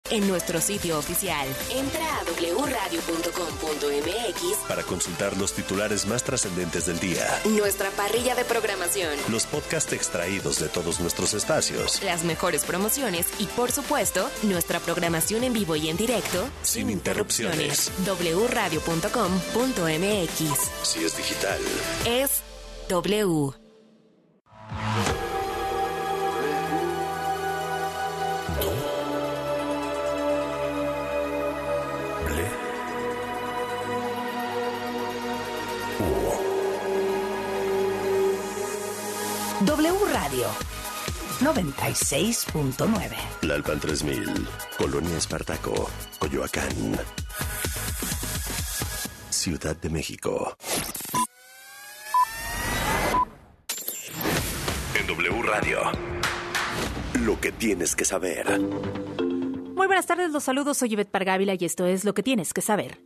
en nuestro sitio oficial. Entra a wradio.com.mx para consultar los titulares más trascendentes del día. Nuestra parrilla de programación. Los podcasts extraídos de todos nuestros espacios. Las mejores promociones y, por supuesto, nuestra programación en vivo y en directo. Sin interrupciones. wradio.com.mx. Si es digital, es W. W Radio 96.9. Tlalpan 3000, Colonia Espartaco, Coyoacán, Ciudad de México. En W Radio, lo que tienes que saber. Muy buenas tardes, los saludos, soy Ivette Pargávila y esto es Lo que tienes que saber.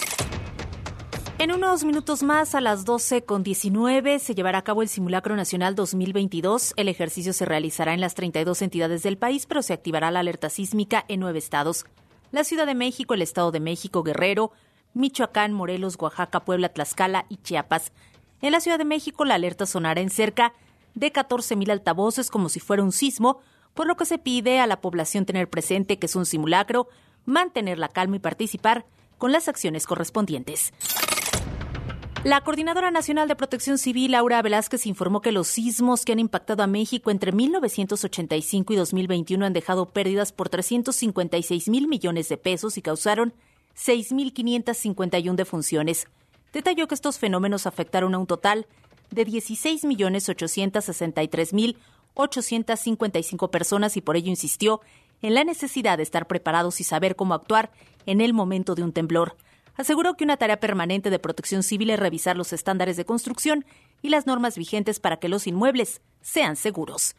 En unos minutos más, a las 12:19, se llevará a cabo el Simulacro Nacional 2022. El ejercicio se realizará en las 32 entidades del país, pero se activará la alerta sísmica en 9 estados. La Ciudad de México, el Estado de México, Guerrero, Michoacán, Morelos, Oaxaca, Puebla, Tlaxcala y Chiapas. En la Ciudad de México, la alerta sonará en cerca de 14,000 altavoces como si fuera un sismo, por lo que se pide a la población tener presente que es un simulacro, mantener la calma y participar con las acciones correspondientes. La Coordinadora Nacional de Protección Civil, Laura Velázquez, informó que los sismos que han impactado a México entre 1985 y 2021 han dejado pérdidas por 356,000 millones de pesos y causaron 6,551 defunciones. Detalló que estos fenómenos afectaron a un total de 16,863,855 personas y por ello insistió en la necesidad de estar preparados y saber cómo actuar en el momento de un temblor. Aseguró que una tarea permanente de protección civil es revisar los estándares de construcción y las normas vigentes para que los inmuebles sean seguros.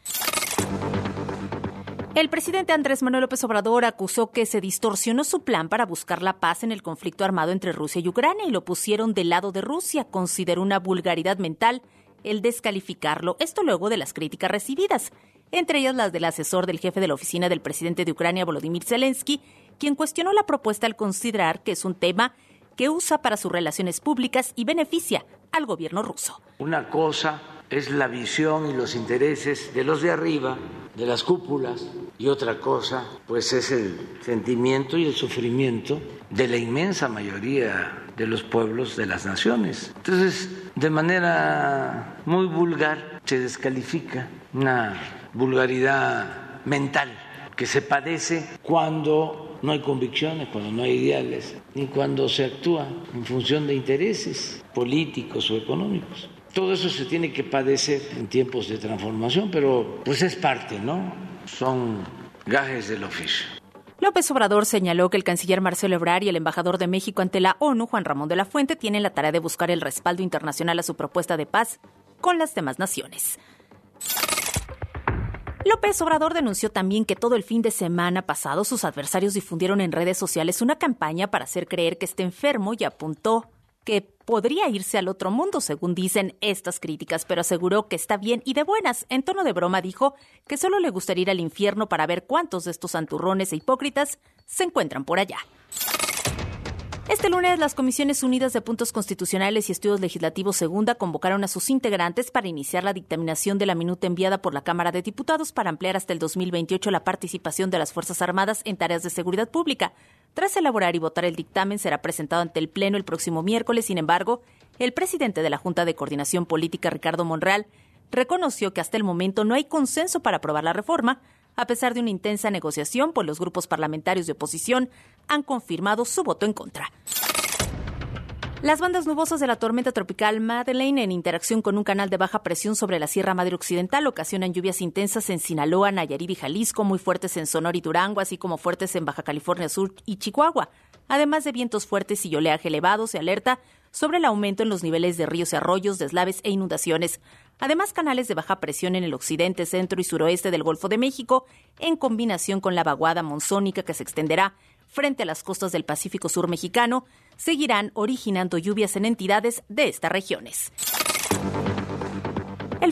El presidente Andrés Manuel López Obrador acusó que se distorsionó su plan para buscar la paz en el conflicto armado entre Rusia y Ucrania y lo pusieron del lado de Rusia. Consideró una vulgaridad mental el descalificarlo, esto luego de las críticas recibidas, entre ellas las del asesor del jefe de la oficina del presidente de Ucrania, Volodymyr Zelensky, quien cuestionó la propuesta al considerar que es un tema que usa para sus relaciones públicas y beneficia al gobierno ruso. Una cosa es la visión y los intereses de los de arriba, de las cúpulas, y otra cosa pues es el sentimiento y el sufrimiento de la inmensa mayoría de los pueblos de las naciones. Entonces, de manera muy vulgar se descalifica, una vulgaridad mental que se padece cuando no hay convicciones, cuando no hay ideales, ni cuando se actúa en función de intereses políticos o económicos. Todo eso se tiene que padecer en tiempos de transformación, pero pues es parte, ¿no? Son gajes del oficio. López Obrador señaló que el canciller Marcelo Ebrard y el embajador de México ante la ONU, Juan Ramón de la Fuente, tienen la tarea de buscar el respaldo internacional a su propuesta de paz con las demás naciones. López Obrador denunció también que todo el fin de semana pasado sus adversarios difundieron en redes sociales una campaña para hacer creer que está enfermo y apuntó que podría irse al otro mundo, según dicen estas críticas, pero aseguró que está bien y de buenas. En tono de broma dijo que solo le gustaría ir al infierno para ver cuántos de estos santurrones e hipócritas se encuentran por allá. Este lunes, las Comisiones Unidas de Puntos Constitucionales y Estudios Legislativos Segunda convocaron a sus integrantes para iniciar la dictaminación de la minuta enviada por la Cámara de Diputados para ampliar hasta el 2028 la participación de las Fuerzas Armadas en tareas de seguridad pública. Tras elaborar y votar el dictamen, será presentado ante el Pleno el próximo miércoles. Sin embargo, el presidente de la Junta de Coordinación Política, Ricardo Monreal, reconoció que hasta el momento no hay consenso para aprobar la reforma, a pesar de una intensa negociación, pues los grupos parlamentarios de oposición han confirmado su voto en contra. Las bandas nubosas de la tormenta tropical Madeleine, en interacción con un canal de baja presión sobre la Sierra Madre Occidental, ocasionan lluvias intensas en Sinaloa, Nayarit y Jalisco, muy fuertes en Sonora y Durango, así como fuertes en Baja California Sur y Chihuahua. Además de vientos fuertes y oleaje elevado, se alerta sobre el aumento en los niveles de ríos y arroyos, deslaves e inundaciones. Además, canales de baja presión en el occidente, centro y suroeste del Golfo de México, en combinación con la vaguada monzónica que se extenderá frente a las costas del Pacífico Sur mexicano, seguirán originando lluvias en entidades de estas regiones. El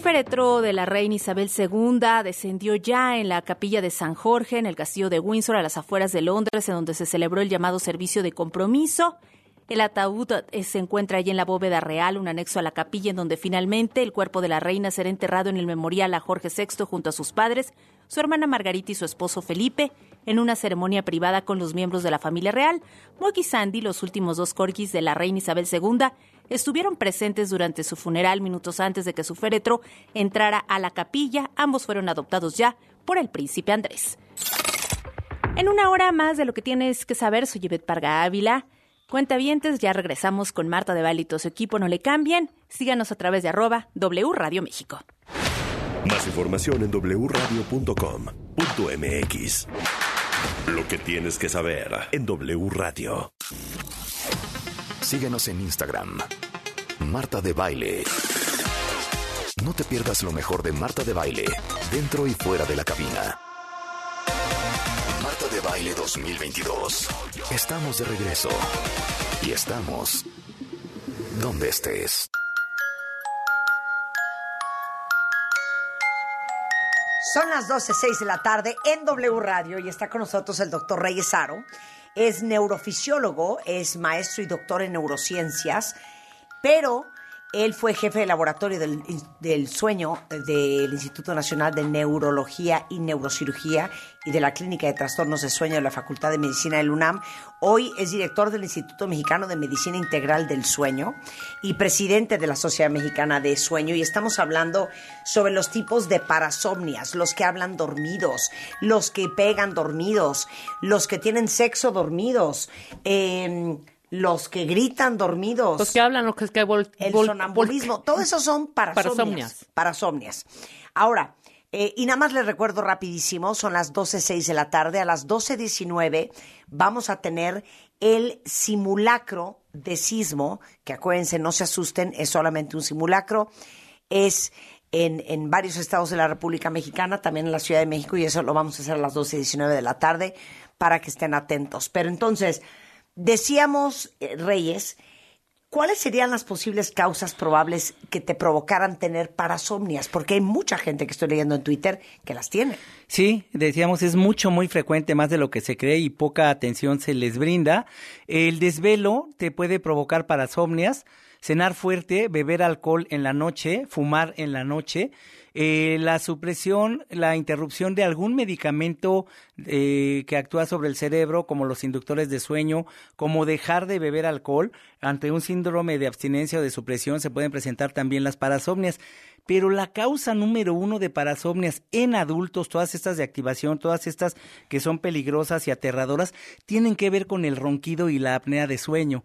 féretro de la reina Isabel II descendió ya en la capilla de San Jorge, en el castillo de Windsor, a las afueras de Londres, en donde se celebró el llamado servicio de compromiso. El ataúd se encuentra allí en la bóveda real, un anexo a la capilla, en donde finalmente el cuerpo de la reina será enterrado en el memorial a Jorge VI junto a sus padres, su hermana Margarita y su esposo Felipe, en una ceremonia privada con los miembros de la familia real. Moggy y Sandy, los últimos dos corgis de la reina Isabel II, estuvieron presentes durante su funeral minutos antes de que su féretro entrara a la capilla. Ambos fueron adoptados ya por el príncipe Andrés. En una hora más de lo que tienes que saber, soy Ivette Parga Ávila. Cuentavientes, ya regresamos con Marta de Baile y todo su equipo. No le cambien. Síganos a través de @W Radio México. Más información en wradio.com.mx. Lo que tienes que saber en W Radio. Síguenos en Instagram. Marta de Baile. No te pierdas lo mejor de Marta de Baile, dentro y fuera de la cabina. Marta de Baile 2022. Estamos de regreso. Y estamos donde estés. Son las 12:06 de la tarde en W Radio y está con nosotros el doctor Reyes Haro. Es neurofisiólogo, es maestro y doctor en neurociencias, pero él fue jefe de laboratorio del sueño del Instituto Nacional de Neurología y Neurocirugía y de la Clínica de Trastornos de Sueño de la Facultad de Medicina del UNAM. Hoy es director del Instituto Mexicano de Medicina Integral del Sueño y presidente de la Sociedad Mexicana de Sueño. Y estamos hablando sobre los tipos de parasomnias, los que hablan dormidos, los que pegan dormidos, los que tienen sexo dormidos, los que gritan dormidos. Los que hablan, el sonambulismo. Todo eso son parasomnias. Ahora, y nada más les recuerdo rapidísimo, son las 12:06 de la tarde. A las 12:19 vamos a tener el simulacro de sismo, que acuérdense, no se asusten, es solamente un simulacro. Es en varios estados de la República Mexicana, también en la Ciudad de México, y eso lo vamos a hacer a las 12:19 de la tarde para que estén atentos. Pero entonces, decíamos, Reyes, ¿cuáles serían las posibles causas probables que te provocaran tener parasomnias? Porque hay mucha gente que estoy leyendo en Twitter que las tiene. Sí, decíamos, es muy frecuente, más de lo que se cree y poca atención se les brinda. El desvelo te puede provocar parasomnias, cenar fuerte, beber alcohol en la noche, fumar en la noche. La supresión, la interrupción de algún medicamento que actúa sobre el cerebro, como los inductores de sueño, como dejar de beber alcohol. Ante un síndrome de abstinencia o de supresión se pueden presentar también las parasomnias. Pero la causa número 1 de parasomnias en adultos, todas estas de activación, todas estas que son peligrosas y aterradoras, tienen que ver con el ronquido y la apnea de sueño.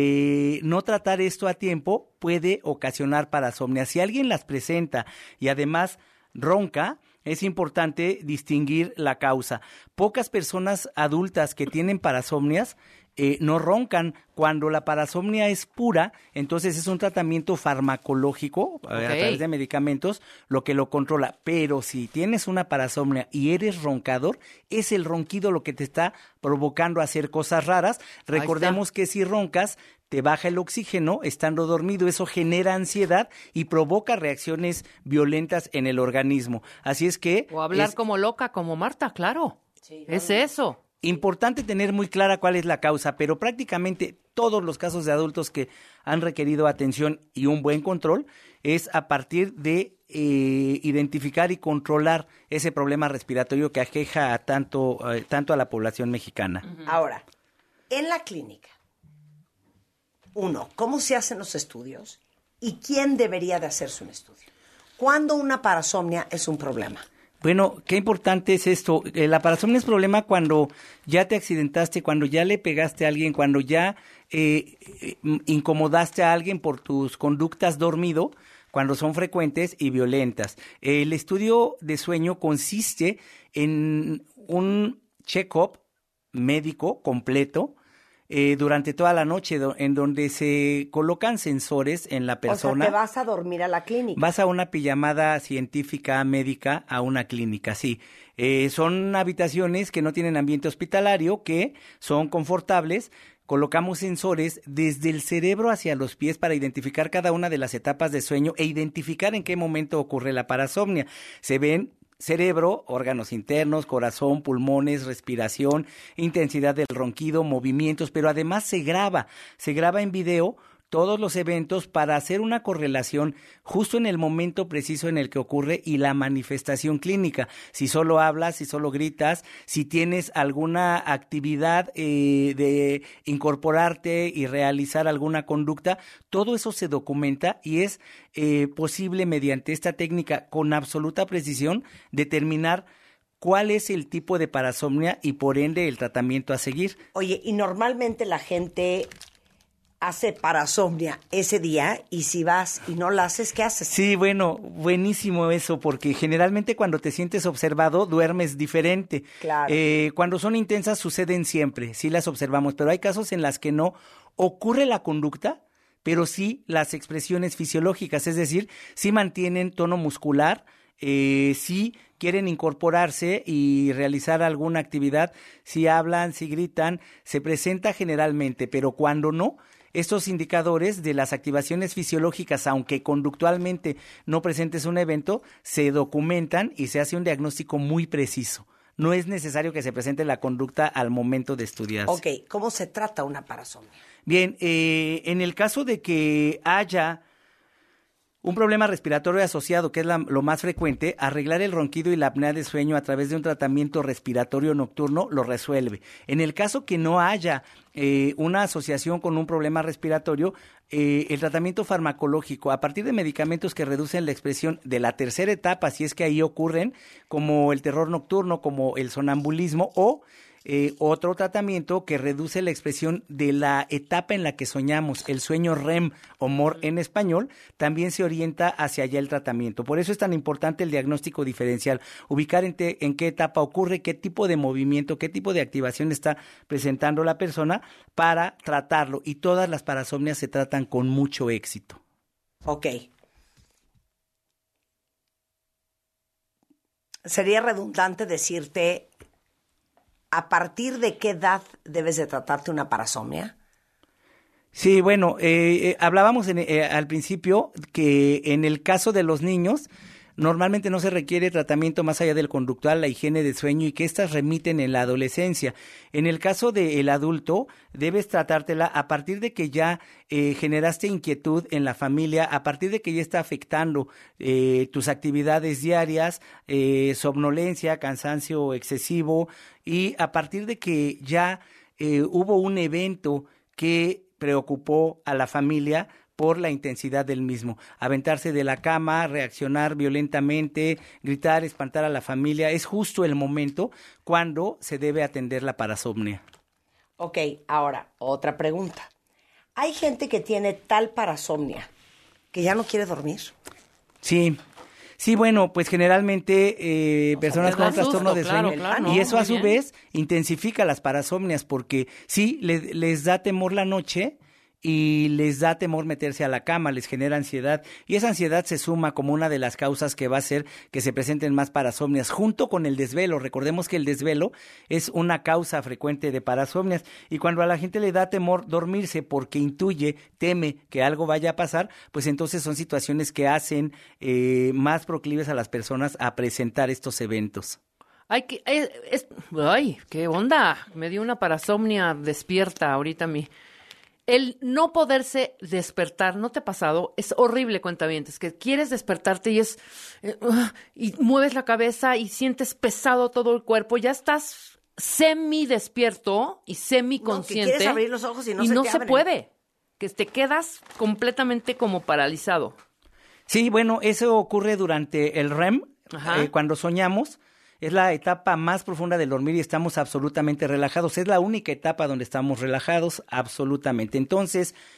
No tratar esto a tiempo puede ocasionar parasomnias. Si alguien las presenta y además ronca, es importante distinguir la causa. Pocas personas adultas que tienen parasomnias no roncan. Cuando la parasomnia es pura, entonces es un tratamiento farmacológico a través de medicamentos lo que lo controla. Pero si tienes una parasomnia y eres roncador, es el ronquido lo que te está provocando a hacer cosas raras. Recordemos que si roncas, te baja el oxígeno estando dormido, eso genera ansiedad y provoca reacciones violentas en el organismo. Así es que... O hablar como loca, como Marta, claro. Sí, es eso. Importante tener muy clara cuál es la causa, pero prácticamente todos los casos de adultos que han requerido atención y un buen control es a partir de identificar y controlar ese problema respiratorio que aqueja tanto a la población mexicana. Ahora, en la clínica, ¿cómo se hacen los estudios? ¿Y quién debería de hacerse un estudio? ¿Cuándo una parasomnia es un problema? Bueno, qué importante es esto. La parasomnia es problema cuando ya te accidentaste, cuando ya le pegaste a alguien, cuando ya incomodaste a alguien por tus conductas dormido, cuando son frecuentes y violentas. El estudio de sueño consiste en un check-up médico completo durante toda la noche, en donde se colocan sensores en la persona. O sea, te vas a dormir a la clínica. Vas a una pijamada científica médica a una clínica, sí. Son habitaciones que no tienen ambiente hospitalario, que son confortables. Colocamos sensores desde el cerebro hacia los pies para identificar cada una de las etapas de sueño e identificar en qué momento ocurre la parasomnia. Se ven cerebro, órganos internos, corazón, pulmones, respiración, intensidad del ronquido, movimientos, pero además se graba en video todos los eventos para hacer una correlación justo en el momento preciso en el que ocurre y la manifestación clínica. Si solo hablas, si solo gritas, si tienes alguna actividad de incorporarte y realizar alguna conducta, todo eso se documenta y es posible mediante esta técnica con absoluta precisión determinar cuál es el tipo de parasomnia y por ende el tratamiento a seguir. Oye, y normalmente la gente hace parasomnia ese día y si vas y no la haces, ¿qué haces? Sí, bueno, buenísimo eso, porque generalmente cuando te sientes observado duermes diferente. Claro. Cuando son intensas suceden siempre, sí las observamos, pero hay casos en las que no ocurre la conducta, pero sí las expresiones fisiológicas, es decir, sí mantienen tono muscular, sí quieren incorporarse y realizar alguna actividad, si hablan, si gritan, se presenta generalmente, pero cuando no, estos indicadores de las activaciones fisiológicas, aunque conductualmente no presentes un evento, se documentan y se hace un diagnóstico muy preciso. No es necesario que se presente la conducta al momento de estudiarse. Ok, ¿cómo se trata una parasomnia? Bien, en el caso de que haya un problema respiratorio asociado, que es lo más frecuente, arreglar el ronquido y la apnea de sueño a través de un tratamiento respiratorio nocturno lo resuelve. En el caso que no haya una asociación con un problema respiratorio, el tratamiento farmacológico a partir de medicamentos que reducen la expresión de la tercera etapa, si es que ahí ocurren, como el terror nocturno, como el sonambulismo o otro tratamiento que reduce la expresión de la etapa en la que soñamos, el sueño REM o MOR en español, también se orienta hacia allá el tratamiento. Por eso es tan importante el diagnóstico diferencial, ubicar en qué etapa ocurre, qué tipo de movimiento, qué tipo de activación está presentando la persona para tratarlo. Y todas las parasomnias se tratan con mucho éxito. Ok. Sería redundante decirte ¿a partir de qué edad debes de tratarte una parasomnia? Sí, bueno, hablábamos al principio que en el caso de los niños normalmente no se requiere tratamiento más allá del conductual, la higiene de sueño y que éstas remiten en la adolescencia. En el caso del adulto, debes tratártela a partir de que ya generaste inquietud en la familia, a partir de que ya está afectando tus actividades diarias, somnolencia, cansancio excesivo y a partir de que ya hubo un evento que preocupó a la familia por la intensidad del mismo. Aventarse de la cama, reaccionar violentamente, gritar, espantar a la familia, es justo el momento cuando se debe atender la parasomnia. Ok, ahora, otra pregunta. ¿Hay gente que tiene tal parasomnia que ya no quiere dormir? Sí. Sí, bueno, pues generalmente personas con trastorno de sueño, y eso a su vez intensifica las parasomnias porque sí, les da temor la noche y les da temor meterse a la cama, les genera ansiedad y esa ansiedad se suma como una de las causas que va a hacer que se presenten más parasomnias junto con el desvelo. Recordemos que el desvelo es una causa frecuente de parasomnias y cuando a la gente le da temor dormirse porque intuye, teme que algo vaya a pasar, pues entonces son situaciones que hacen más proclives a las personas a presentar estos eventos. Ay, qué onda, me dio una parasomnia despierta ahorita a mí. El no poderse despertar, ¿no te ha pasado? Es horrible, cuentavientes, que quieres despertarte y y mueves la cabeza y sientes pesado todo el cuerpo, ya estás semi-despierto y semi-consciente. No, que quieres abrir los ojos y no se puede, que te quedas completamente como paralizado. Sí, bueno, eso ocurre durante el REM, cuando soñamos. Es la etapa más profunda del dormir y estamos absolutamente relajados. Es la única etapa donde estamos relajados absolutamente. Entonces,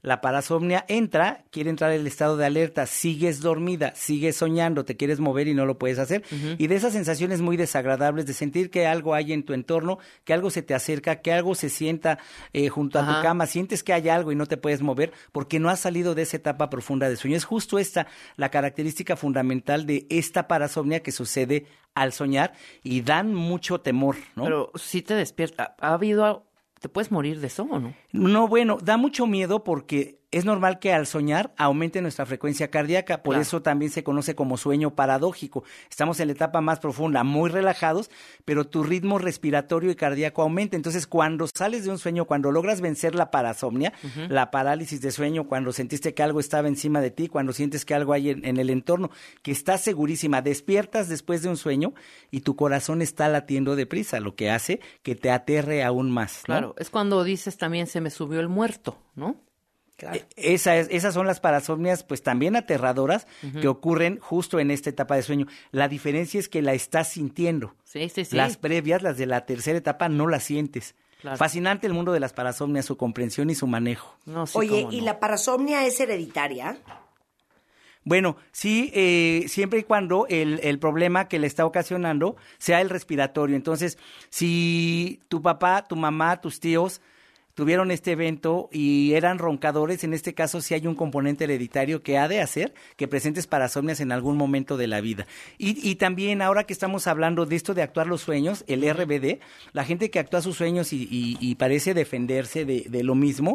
La parasomnia entra, quiere entrar el estado de alerta, sigues dormida, sigues soñando, te quieres mover y no lo puedes hacer. Y de esas sensaciones muy desagradables de sentir que algo hay en tu entorno, que algo se te acerca, que algo se sienta junto a tu cama, sientes que hay algo y no te puedes mover porque no has salido de esa etapa profunda de sueño. Es justo esta la característica fundamental de esta parasomnia que sucede al soñar y dan mucho temor, ¿no? Pero si te despierta, ¿te puedes morir de eso o no? No, bueno, da mucho miedo porque es normal que al soñar aumente nuestra frecuencia cardíaca, por eso también se conoce como sueño paradójico. Estamos en la etapa más profunda, muy relajados, pero tu ritmo respiratorio y cardíaco aumenta. Entonces, cuando sales de un sueño, cuando logras vencer la parasomnia, la parálisis de sueño, cuando sentiste que algo estaba encima de ti, cuando sientes que algo hay en el entorno, que estás segurísima, despiertas después de un sueño y tu corazón está latiendo deprisa, lo que hace que te aterre aún más, ¿no? Claro, es cuando dices también se me subió el muerto, ¿no? Claro. Esas son las parasomnias, pues también aterradoras, que ocurren justo en esta etapa de sueño. La diferencia es que la estás sintiendo. Sí. Las previas, las de la tercera etapa, no las sientes. Claro. Fascinante el mundo de las parasomnias, su comprensión y su manejo. No, sí, Oye, cómo ¿y no. la parasomnia es hereditaria? Bueno, sí, siempre y cuando el problema que le está ocasionando sea el respiratorio. Entonces, si tu papá, tu mamá, tus tíos tuvieron este evento y eran roncadores, en este caso sí hay un componente hereditario que ha de hacer que presentes parasomnias en algún momento de la vida. Y también ahora que estamos hablando de esto de actuar los sueños, el RBD, la gente que actúa sus sueños y parece defenderse de lo mismo,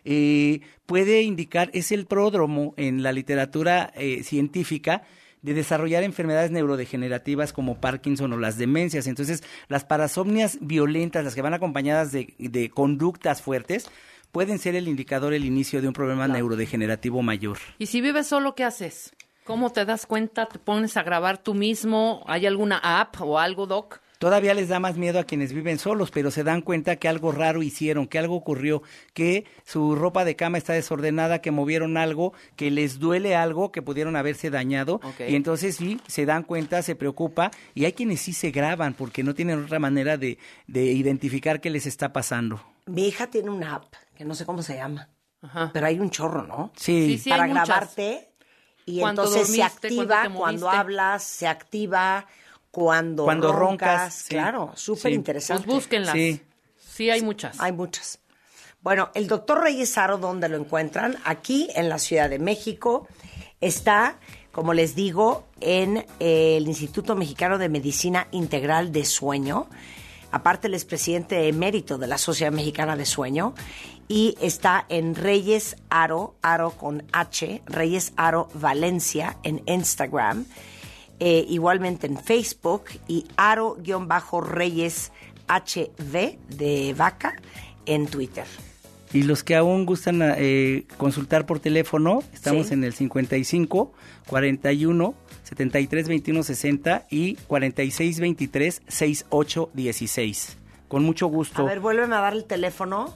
puede indicar, es el pródromo en la literatura científica de desarrollar enfermedades neurodegenerativas como Parkinson o las demencias. Entonces, las parasomnias violentas, las que van acompañadas de conductas fuertes, pueden ser el indicador, el inicio de un problema neurodegenerativo mayor. Y si vives solo, ¿qué haces? ¿Cómo te das cuenta? ¿Te pones a grabar tú mismo? ¿Hay alguna app o algo, Doc? Todavía les da más miedo a quienes viven solos, pero se dan cuenta que algo raro hicieron, que algo ocurrió, que su ropa de cama está desordenada, que movieron algo, que les duele algo, que pudieron haberse dañado. Okay. Y entonces sí, se dan cuenta, se preocupa, y hay quienes sí se graban porque no tienen otra manera de identificar qué les está pasando. Mi hija tiene una app, que no sé cómo se llama, Ajá. pero hay un chorro, ¿no? Sí, Sí, Para hay muchas. grabarte, y Cuando entonces se dormiste, cuando activa te cuando moviste. hablas, se activa cuando roncas, sí. Claro, súper Sí. interesante. Pues búsquenlas. Sí. Sí, hay muchas. Hay muchas. Bueno, el doctor Reyes Haro, ¿dónde lo encuentran? Aquí en la Ciudad de México. Está, como les digo, en el Instituto Mexicano de Medicina Integral de Sueño. Aparte, él es presidente emérito de la Sociedad Mexicana de Sueño. Y está en Reyes Haro, Haro con H, Reyes Haro Valencia en Instagram. Igualmente en Facebook y Haro-Reyes HV de vaca en Twitter. Y los que aún gustan consultar por teléfono, estamos Sí. en el 55 41 73 21 60 y 46 23 68 16. Con mucho gusto. A ver, vuélveme a dar el teléfono.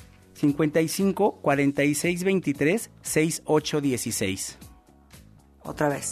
55 46 23 68 16. Otra vez.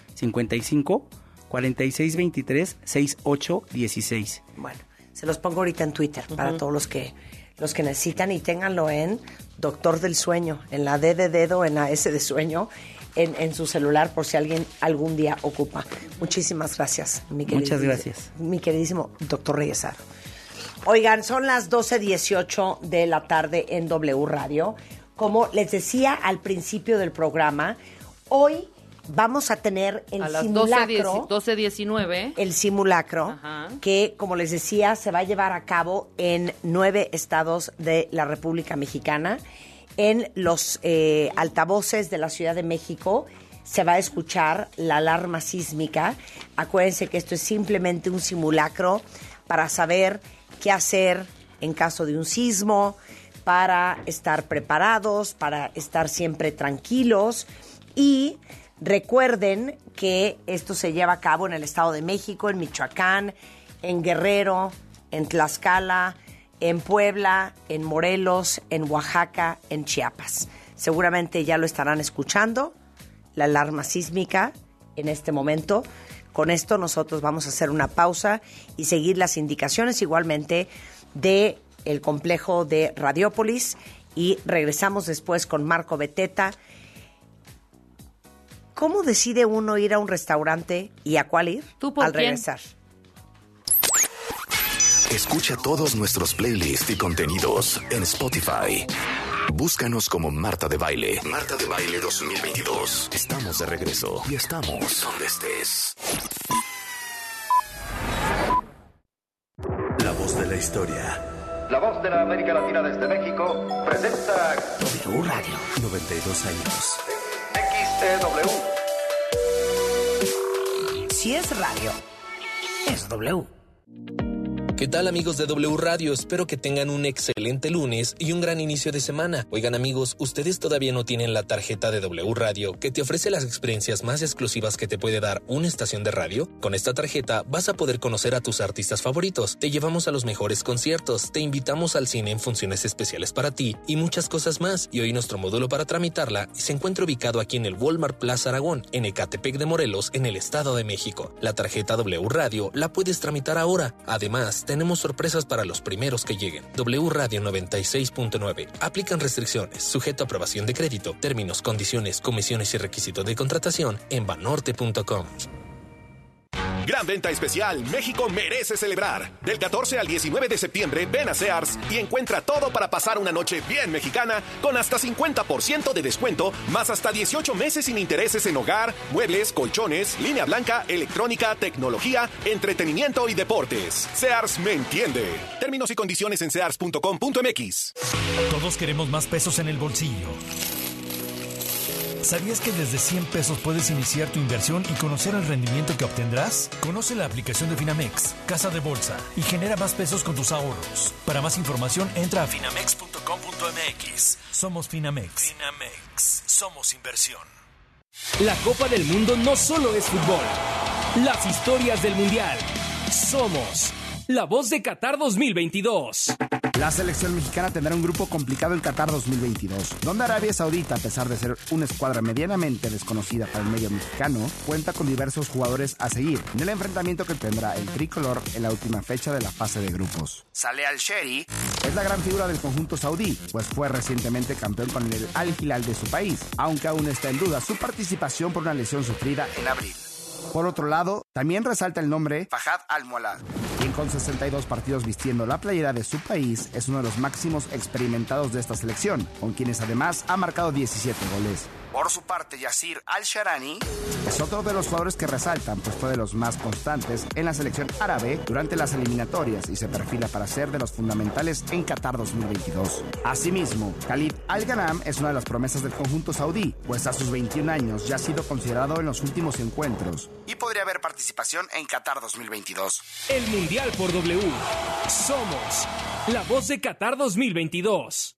55 46 23 68 16. Bueno, se los pongo ahorita en Twitter para todos los que necesitan, y ténganlo en Doctor del Sueño, en la D de dedo, en la S de sueño, en su celular, por si alguien algún día ocupa. Muchísimas gracias, mi querido. Muchas gracias. Mi queridísimo doctor Reyes Haro. Oigan, son las 12:18 de la tarde en W Radio. Como les decía al principio del programa, hoy vamos a tener el a las simulacro. 12:19. El simulacro, Ajá. que, como les decía, se va a llevar a cabo en 9 estados de la República Mexicana. En los altavoces de la Ciudad de México se va a escuchar la alarma sísmica. Acuérdense que esto es simplemente un simulacro para saber qué hacer en caso de un sismo, para estar preparados, para estar siempre tranquilos. Y recuerden que esto se lleva a cabo en el Estado de México, en Michoacán, en Guerrero, en Tlaxcala, en Puebla, en Morelos, en Oaxaca, en Chiapas. Seguramente ya lo estarán escuchando, la alarma sísmica en este momento. Con esto nosotros vamos a hacer una pausa y seguir las indicaciones igualmente de el complejo de Radiópolis y regresamos después con Marco Beteta. ¿Cómo decide uno ir a un restaurante y a cuál ir? ¿Tú por al quién? regresar. Escucha todos nuestros playlists y contenidos en Spotify. Búscanos como Marta de Baile. Marta de Baile 2022. Estamos de regreso y estamos donde estés. La voz de la historia. La voz de la América Latina desde México presenta W Radio. 92 años. XEW. Si es radio, es W. ¿Qué tal, amigos de W Radio? Espero que tengan un excelente lunes y un gran inicio de semana. Oigan, amigos, ¿ustedes todavía no tienen la tarjeta de W Radio que te ofrece las experiencias más exclusivas que te puede dar una estación de radio? Con esta tarjeta vas a poder conocer a tus artistas favoritos, te llevamos a los mejores conciertos, te invitamos al cine en funciones especiales para ti y muchas cosas más. Y hoy nuestro módulo para tramitarla se encuentra ubicado aquí en el Walmart Plaza Aragón, en Ecatepec de Morelos, en el Estado de México. La tarjeta W Radio la puedes tramitar ahora. Además, tenemos sorpresas para los primeros que lleguen. W Radio 96.9. Aplican restricciones, sujeto a aprobación de crédito, términos, condiciones, comisiones y requisitos de contratación en banorte.com. Gran venta especial, México merece celebrar. Del 14 al 19 de septiembre, ven a Sears y encuentra todo para pasar una noche bien mexicana con hasta 50% de descuento, más hasta 18 meses sin intereses en hogar, muebles, colchones, línea blanca, electrónica, tecnología, entretenimiento y deportes. Sears me entiende. Términos y condiciones en sears.com.mx. Todos queremos más pesos en el bolsillo. ¿Sabías que desde 100 pesos puedes iniciar tu inversión y conocer el rendimiento que obtendrás? Conoce la aplicación de Finamex, Casa de Bolsa, y genera más pesos con tus ahorros. Para más información, entra a finamex.com.mx. Somos Finamex. Finamex. Somos inversión. La Copa del Mundo no solo es fútbol. Las historias del Mundial. Somos la voz de Qatar 2022. La selección mexicana tendrá un grupo complicado en Qatar 2022, donde Arabia Saudita, a pesar de ser una escuadra medianamente desconocida para el medio mexicano, cuenta con diversos jugadores a seguir en el enfrentamiento que tendrá el tricolor en la última fecha de la fase de grupos. Saleh Al-Shehri es la gran figura del conjunto saudí, pues fue recientemente campeón con el Al-Hilal de su país, aunque aún está en duda su participación por una lesión sufrida en abril. Por otro lado, también resalta el nombre Fahad Al-Mualad, quien con 62 partidos vistiendo la playera de su país es uno de los máximos experimentados de esta selección, con quienes además ha marcado 17 goles. Por su parte, Yasir Al-Sharani es otro de los jugadores que resaltan, pues fue de los más constantes en la selección árabe durante las eliminatorias y se perfila para ser de los fundamentales en Qatar 2022. Asimismo, Khalid Al-Ghanam es una de las promesas del conjunto saudí, pues a sus 21 años ya ha sido considerado en los últimos encuentros y podría haber participación en Qatar 2022. El Mundial por W. Somos la voz de Qatar 2022.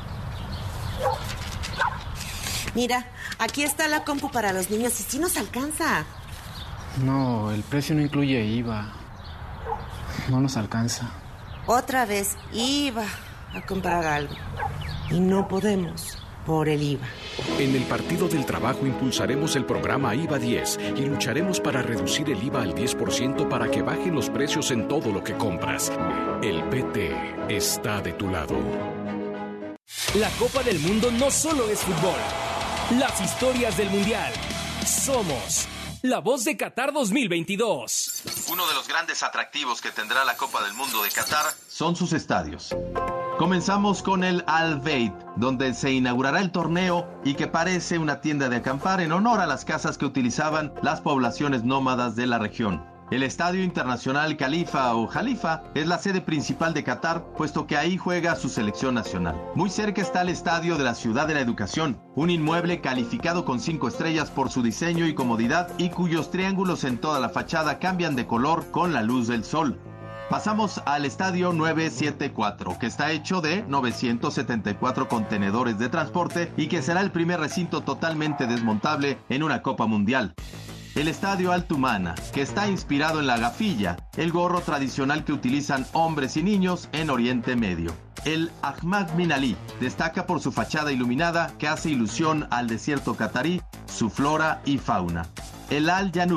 Mira, aquí está la compu para los niños y sí nos alcanza. No, el precio no incluye IVA. No nos alcanza. Otra vez iba a comprar algo y no podemos por el IVA. En el Partido del Trabajo impulsaremos el programa IVA 10 y lucharemos para reducir el IVA al 10% para que bajen los precios en todo lo que compras. El PT está de tu lado. La Copa del Mundo no solo es fútbol. Las historias del Mundial. Somos la voz de Qatar 2022. Uno de los grandes atractivos que tendrá la Copa del Mundo de Qatar son sus estadios. Comenzamos con el Al Bayt, donde se inaugurará el torneo y que parece una tienda de acampar en honor a las casas que utilizaban las poblaciones nómadas de la región. El Estadio Internacional Khalifa o Jalifa es la sede principal de Qatar, puesto que ahí juega su selección nacional. Muy cerca está el Estadio de la Ciudad de la Educación, un inmueble calificado con 5 estrellas por su diseño y comodidad y cuyos triángulos en toda la fachada cambian de color con la luz del sol. Pasamos al Estadio 974, que está hecho de 974 contenedores de transporte y que será el primer recinto totalmente desmontable en una Copa Mundial. El Estadio Al Tumana, que está inspirado en la gafilla, el gorro tradicional que utilizan hombres y niños en Oriente Medio. El Ahmad bin Ali destaca por su fachada iluminada que hace ilusión al desierto catarí, su flora y fauna. El Al Janoub,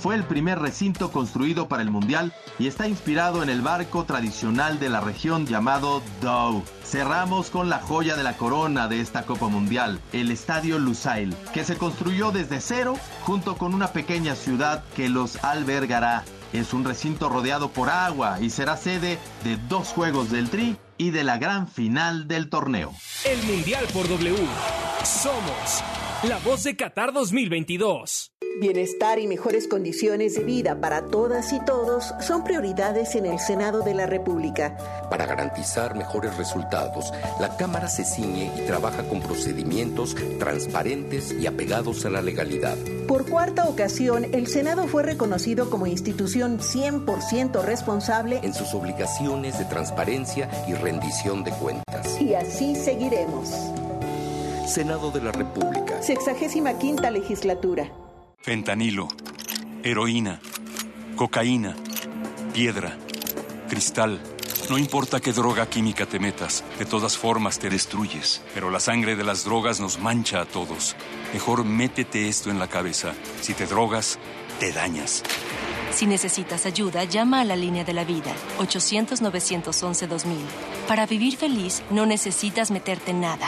Fue el primer recinto construido para el Mundial y está inspirado en el barco tradicional de la región llamado Dhow. Cerramos con la joya de la corona de esta Copa Mundial, el Estadio Lusail, que se construyó desde cero junto con una pequeña ciudad que los albergará. Es un recinto rodeado por agua y será sede de 2 juegos del Tri y de la gran final del torneo. El Mundial por W. Somos la voz de Qatar 2022. Bienestar y mejores condiciones de vida para todas y todos son prioridades en el Senado de la República. Para garantizar mejores resultados, la Cámara se ciñe y trabaja con procedimientos transparentes y apegados a la legalidad. Por 4ª ocasión, el Senado fue reconocido como institución 100% responsable en sus obligaciones de transparencia y rendición de cuentas. Y así seguiremos. Senado de la República. 65ª legislatura. Fentanilo, heroína, cocaína, piedra, cristal. No importa qué droga química te metas, de todas formas te destruyes. Pero la sangre de las drogas nos mancha a todos. Mejor métete esto en la cabeza. Si te drogas, te dañas. Si necesitas ayuda, llama a la Línea de la Vida, 800-911-2000. Para vivir feliz, no necesitas meterte en nada.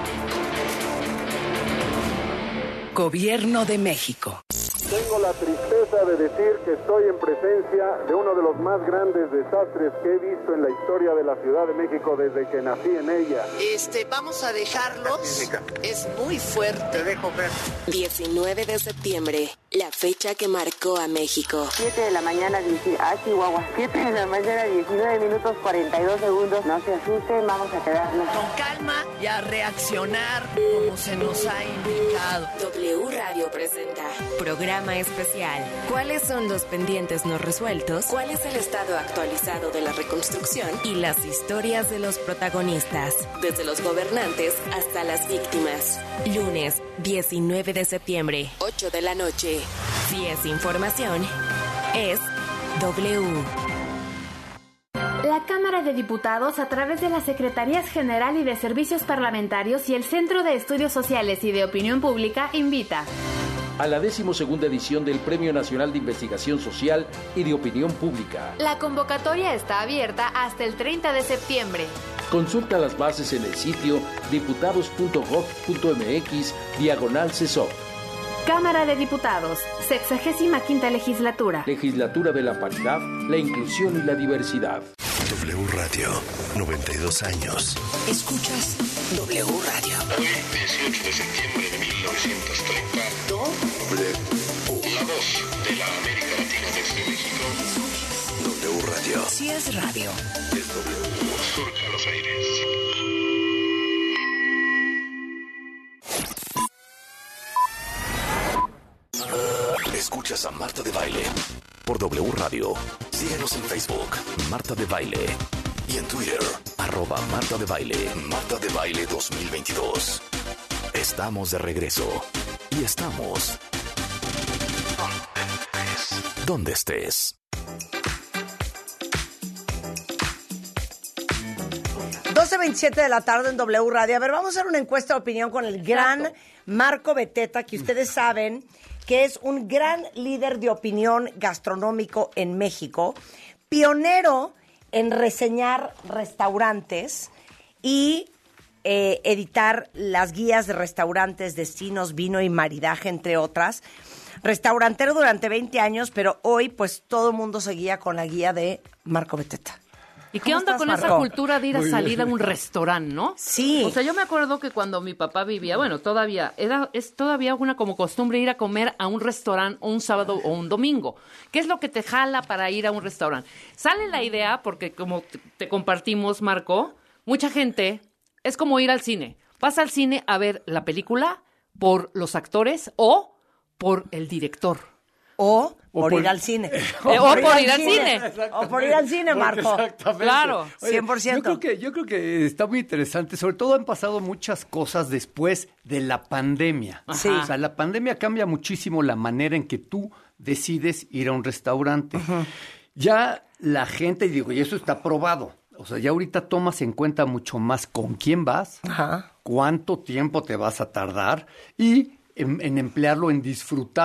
Gobierno de México. Tengo la tristeza de decir que estoy en presencia de uno de los más grandes desastres que he visto en la historia de la Ciudad de México desde que nací en ella. Vamos a dejarlos. Es muy fuerte. Te dejo ver. 19 de septiembre, la fecha que marcó a México. 7 de la mañana, Chihuahua. 7 de la mañana, 19 minutos 42 segundos. No se asusten, vamos a quedarnos. Con calma y a reaccionar como se nos ha indicado. W Radio presenta programa especial. ¿Cuáles son los pendientes no resueltos? ¿Cuál es el estado actualizado de la reconstrucción? Y las historias de los protagonistas, desde los gobernantes hasta las víctimas. Lunes, 19 de septiembre, 8 de la noche. Si es información, es W. La Cámara de Diputados, a través de las Secretarías General y de Servicios Parlamentarios y el Centro de Estudios Sociales y de Opinión Pública, invita a la 12ª edición del Premio Nacional de Investigación Social y de Opinión Pública. La convocatoria está abierta hasta el 30 de septiembre. Consulta las bases en el sitio diputados.gov.mx/CESOP. Cámara de Diputados, 65ª Legislatura. Legislatura de la Paridad, la Inclusión y la Diversidad. W Radio, 92 años. Escuchas W Radio. Hoy, 18 de septiembre de 1930. W. La voz de la América Latina desde México. W Radio. Si es radio. Es W. Surca los aires. Escuchas a Marta de Baile por W Radio. Síguenos en Facebook, Marta de Baile. Y en Twitter, @Marta de Baile. Marta de Baile 2022. Estamos de regreso. Y estamos donde estés. 12:27 de la tarde en W Radio. A ver, vamos a hacer una encuesta de opinión con el gran Marco Beteta, que ustedes saben que es un gran líder de opinión gastronómico en México, pionero en reseñar restaurantes y editar las guías de restaurantes, destinos, vino y maridaje, entre otras. Restaurantero durante 20 años, pero hoy pues todo el mundo seguía con la guía de Marco Beteta. ¿Y qué onda con esa cultura de ir a salir a un restaurante, no? Sí. O sea, yo me acuerdo que cuando mi papá vivía, bueno, es todavía una como costumbre ir a comer a un restaurante un sábado o un domingo. ¿Qué es lo que te jala para ir a un restaurante? Sale la idea, porque como te compartimos, Marco, mucha gente es como ir al cine. Vas al cine a ver la película por los actores o por el director. O por ir al cine. O por ir al cine. O por ir al cine, Marco. Exactamente. Claro. Oye, 100%. Yo creo que está muy interesante. Sobre todo han pasado muchas cosas después de la pandemia. Sí. O sea, la pandemia cambia muchísimo la manera en que tú decides ir a un restaurante. Ajá. Ya la gente, digo, y eso está probado. O sea, ya ahorita tomas en cuenta mucho más con quién vas, cuánto tiempo te vas a tardar y en emplearlo en disfrutar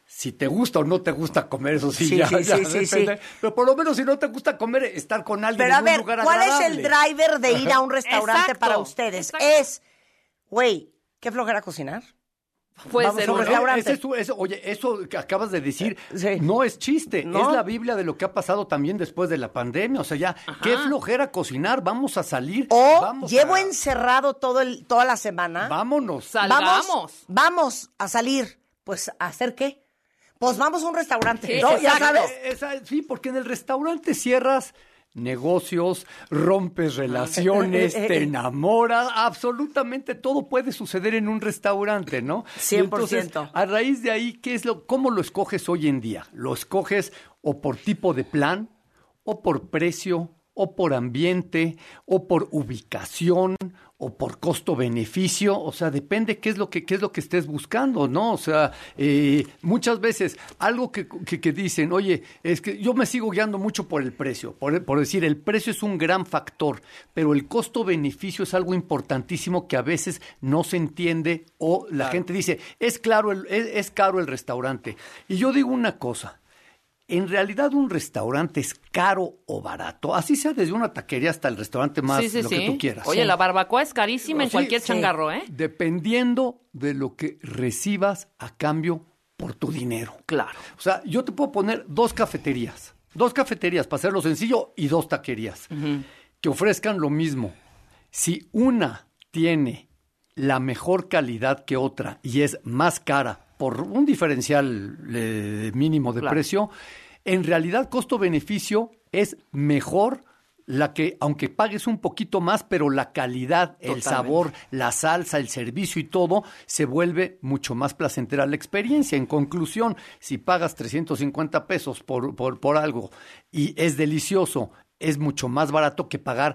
Si te gusta o no te gusta comer, eso sí, Sí, ya, sí, ya sí, sí, depende. sí. Pero por lo menos si no te gusta comer, estar con alguien Pero a en ver, un lugar ¿cuál agradable. es el driver de ir a un restaurante Exacto, para ustedes? exacto. Es, güey, ¿qué flojera cocinar? Puede Vamos ser a un uno. restaurante. Oye, eso que acabas de decir Sí. no es chiste, ¿No? es la Biblia de lo que ha pasado también después de la pandemia. O sea, ya, qué flojera cocinar, vamos a salir. O vamos llevo a- encerrado toda la semana. Vámonos. Salgamos. Vamos a salir. Pues, ¿a hacer qué? Pues vamos a un restaurante. Sí, ¿no? Ya exacto. sabes. Sí, porque en el restaurante cierras negocios, rompes relaciones, te enamoras, absolutamente todo puede suceder en un restaurante, ¿no? 100%. Y entonces, a raíz de ahí, ¿cómo lo escoges hoy en día? ¿Lo escoges o por tipo de plan, o por precio, o por ambiente, o por ubicación, o por costo-beneficio? O sea, depende qué es lo que estés buscando, ¿no? O sea, muchas veces algo que dicen, oye, es que yo me sigo guiando mucho por el precio, por decir, el precio es un gran factor, pero el costo-beneficio es algo importantísimo que a veces no se entiende o la gente dice, es caro el restaurante. Y yo digo una cosa, en realidad un restaurante es caro o barato, así sea desde una taquería hasta el restaurante más Sí, que tú quieras. Oye, la barbacoa es carísima en Sí, cualquier sí. changarro, ¿eh? Dependiendo de lo que recibas a cambio por tu dinero. Claro. O sea, yo te puedo poner dos cafeterías para hacerlo sencillo y dos taquerías que ofrezcan lo mismo. Si una tiene la mejor calidad que otra y es más cara por un diferencial mínimo de precio, en realidad costo-beneficio es mejor la que, aunque pagues un poquito más, pero la calidad, el sabor, la salsa, el servicio y todo, se vuelve mucho más placentera la experiencia. En conclusión, si pagas 350 pesos por algo y es delicioso, es mucho más barato que pagar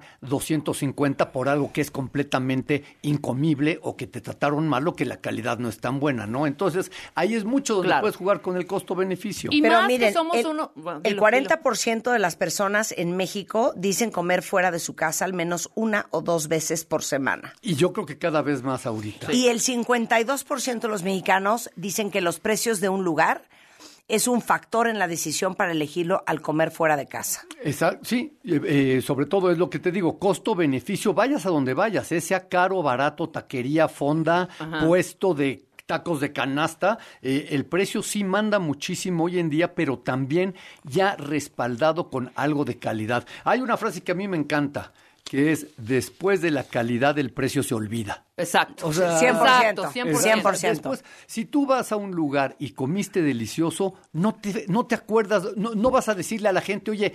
250 por algo que es completamente incomible o que te trataron mal o que la calidad no es tan buena, ¿no? Entonces, ahí es mucho donde puedes jugar con el costo-beneficio. Y Pero más miren, que somos el 40% de las personas en México dicen comer fuera de su casa al menos 1 o 2 veces por semana. Y yo creo que cada vez más ahorita. Y el 52% de los mexicanos dicen que los precios de un lugar es un factor en la decisión para elegirlo al comer fuera de casa. Sí, sobre todo es lo que te digo, costo-beneficio, vayas a donde vayas, sea caro, barato, taquería, fonda, puesto de tacos de canasta, el precio sí manda muchísimo hoy en día, pero también ya respaldado con algo de calidad. Hay una frase que a mí me encanta, que es, después de la calidad el precio se olvida. Exacto. O sea, 100%. 100%. Después, si tú vas a un lugar y comiste delicioso, no te acuerdas, no vas a decirle a la gente, oye,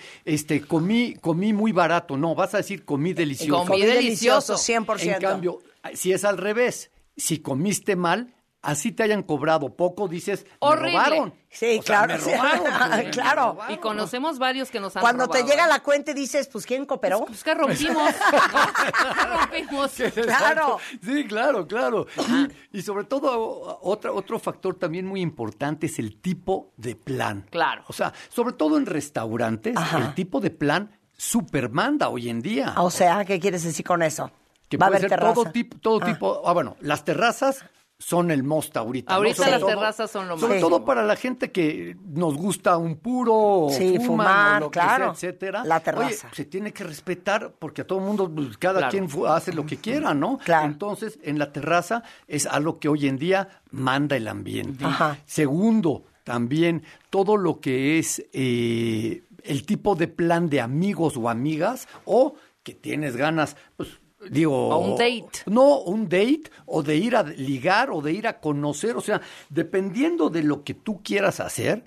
comí muy barato. No, vas a decir comí delicioso. Comí delicioso, 100%. En cambio, si es al revés, si comiste mal, así te hayan cobrado poco, dices, horrible. Me robaron. Sí, O sea, claro. me robaron, pues, Claro. me robaron. Y conocemos varios que nos han Cuando robado, te llega ¿eh? la cuenta y dices, pues, ¿quién cooperó? Pues que rompimos. rompimos. Claro. Sí, claro. Y sobre todo, otro factor también muy importante es el tipo de plan. Claro. O sea, sobre todo en restaurantes, el tipo de plan supermanda hoy en día. O sea, ¿qué quieres decir con eso? Que Va a puede haber ser terraza. todo tipo. Bueno, las terrazas son el most ahorita. Ahorita ¿no? las terrazas son lo más. Sobre todo para la gente que nos gusta un puro, Sí, fuman, fumar, o lo claro. que sea, etcétera. La terraza. Oye, se tiene que respetar porque a todo el mundo, pues, cada quien hace lo que quiera, ¿no? Claro. Entonces, en la terraza es algo que hoy en día manda el ambiente. Ajá. Segundo, también todo lo que es el tipo de plan de amigos o amigas o que tienes ganas, pues, digo... A un date. No, un date, o de ir a ligar, o de ir a conocer, o sea, dependiendo de lo que tú quieras hacer,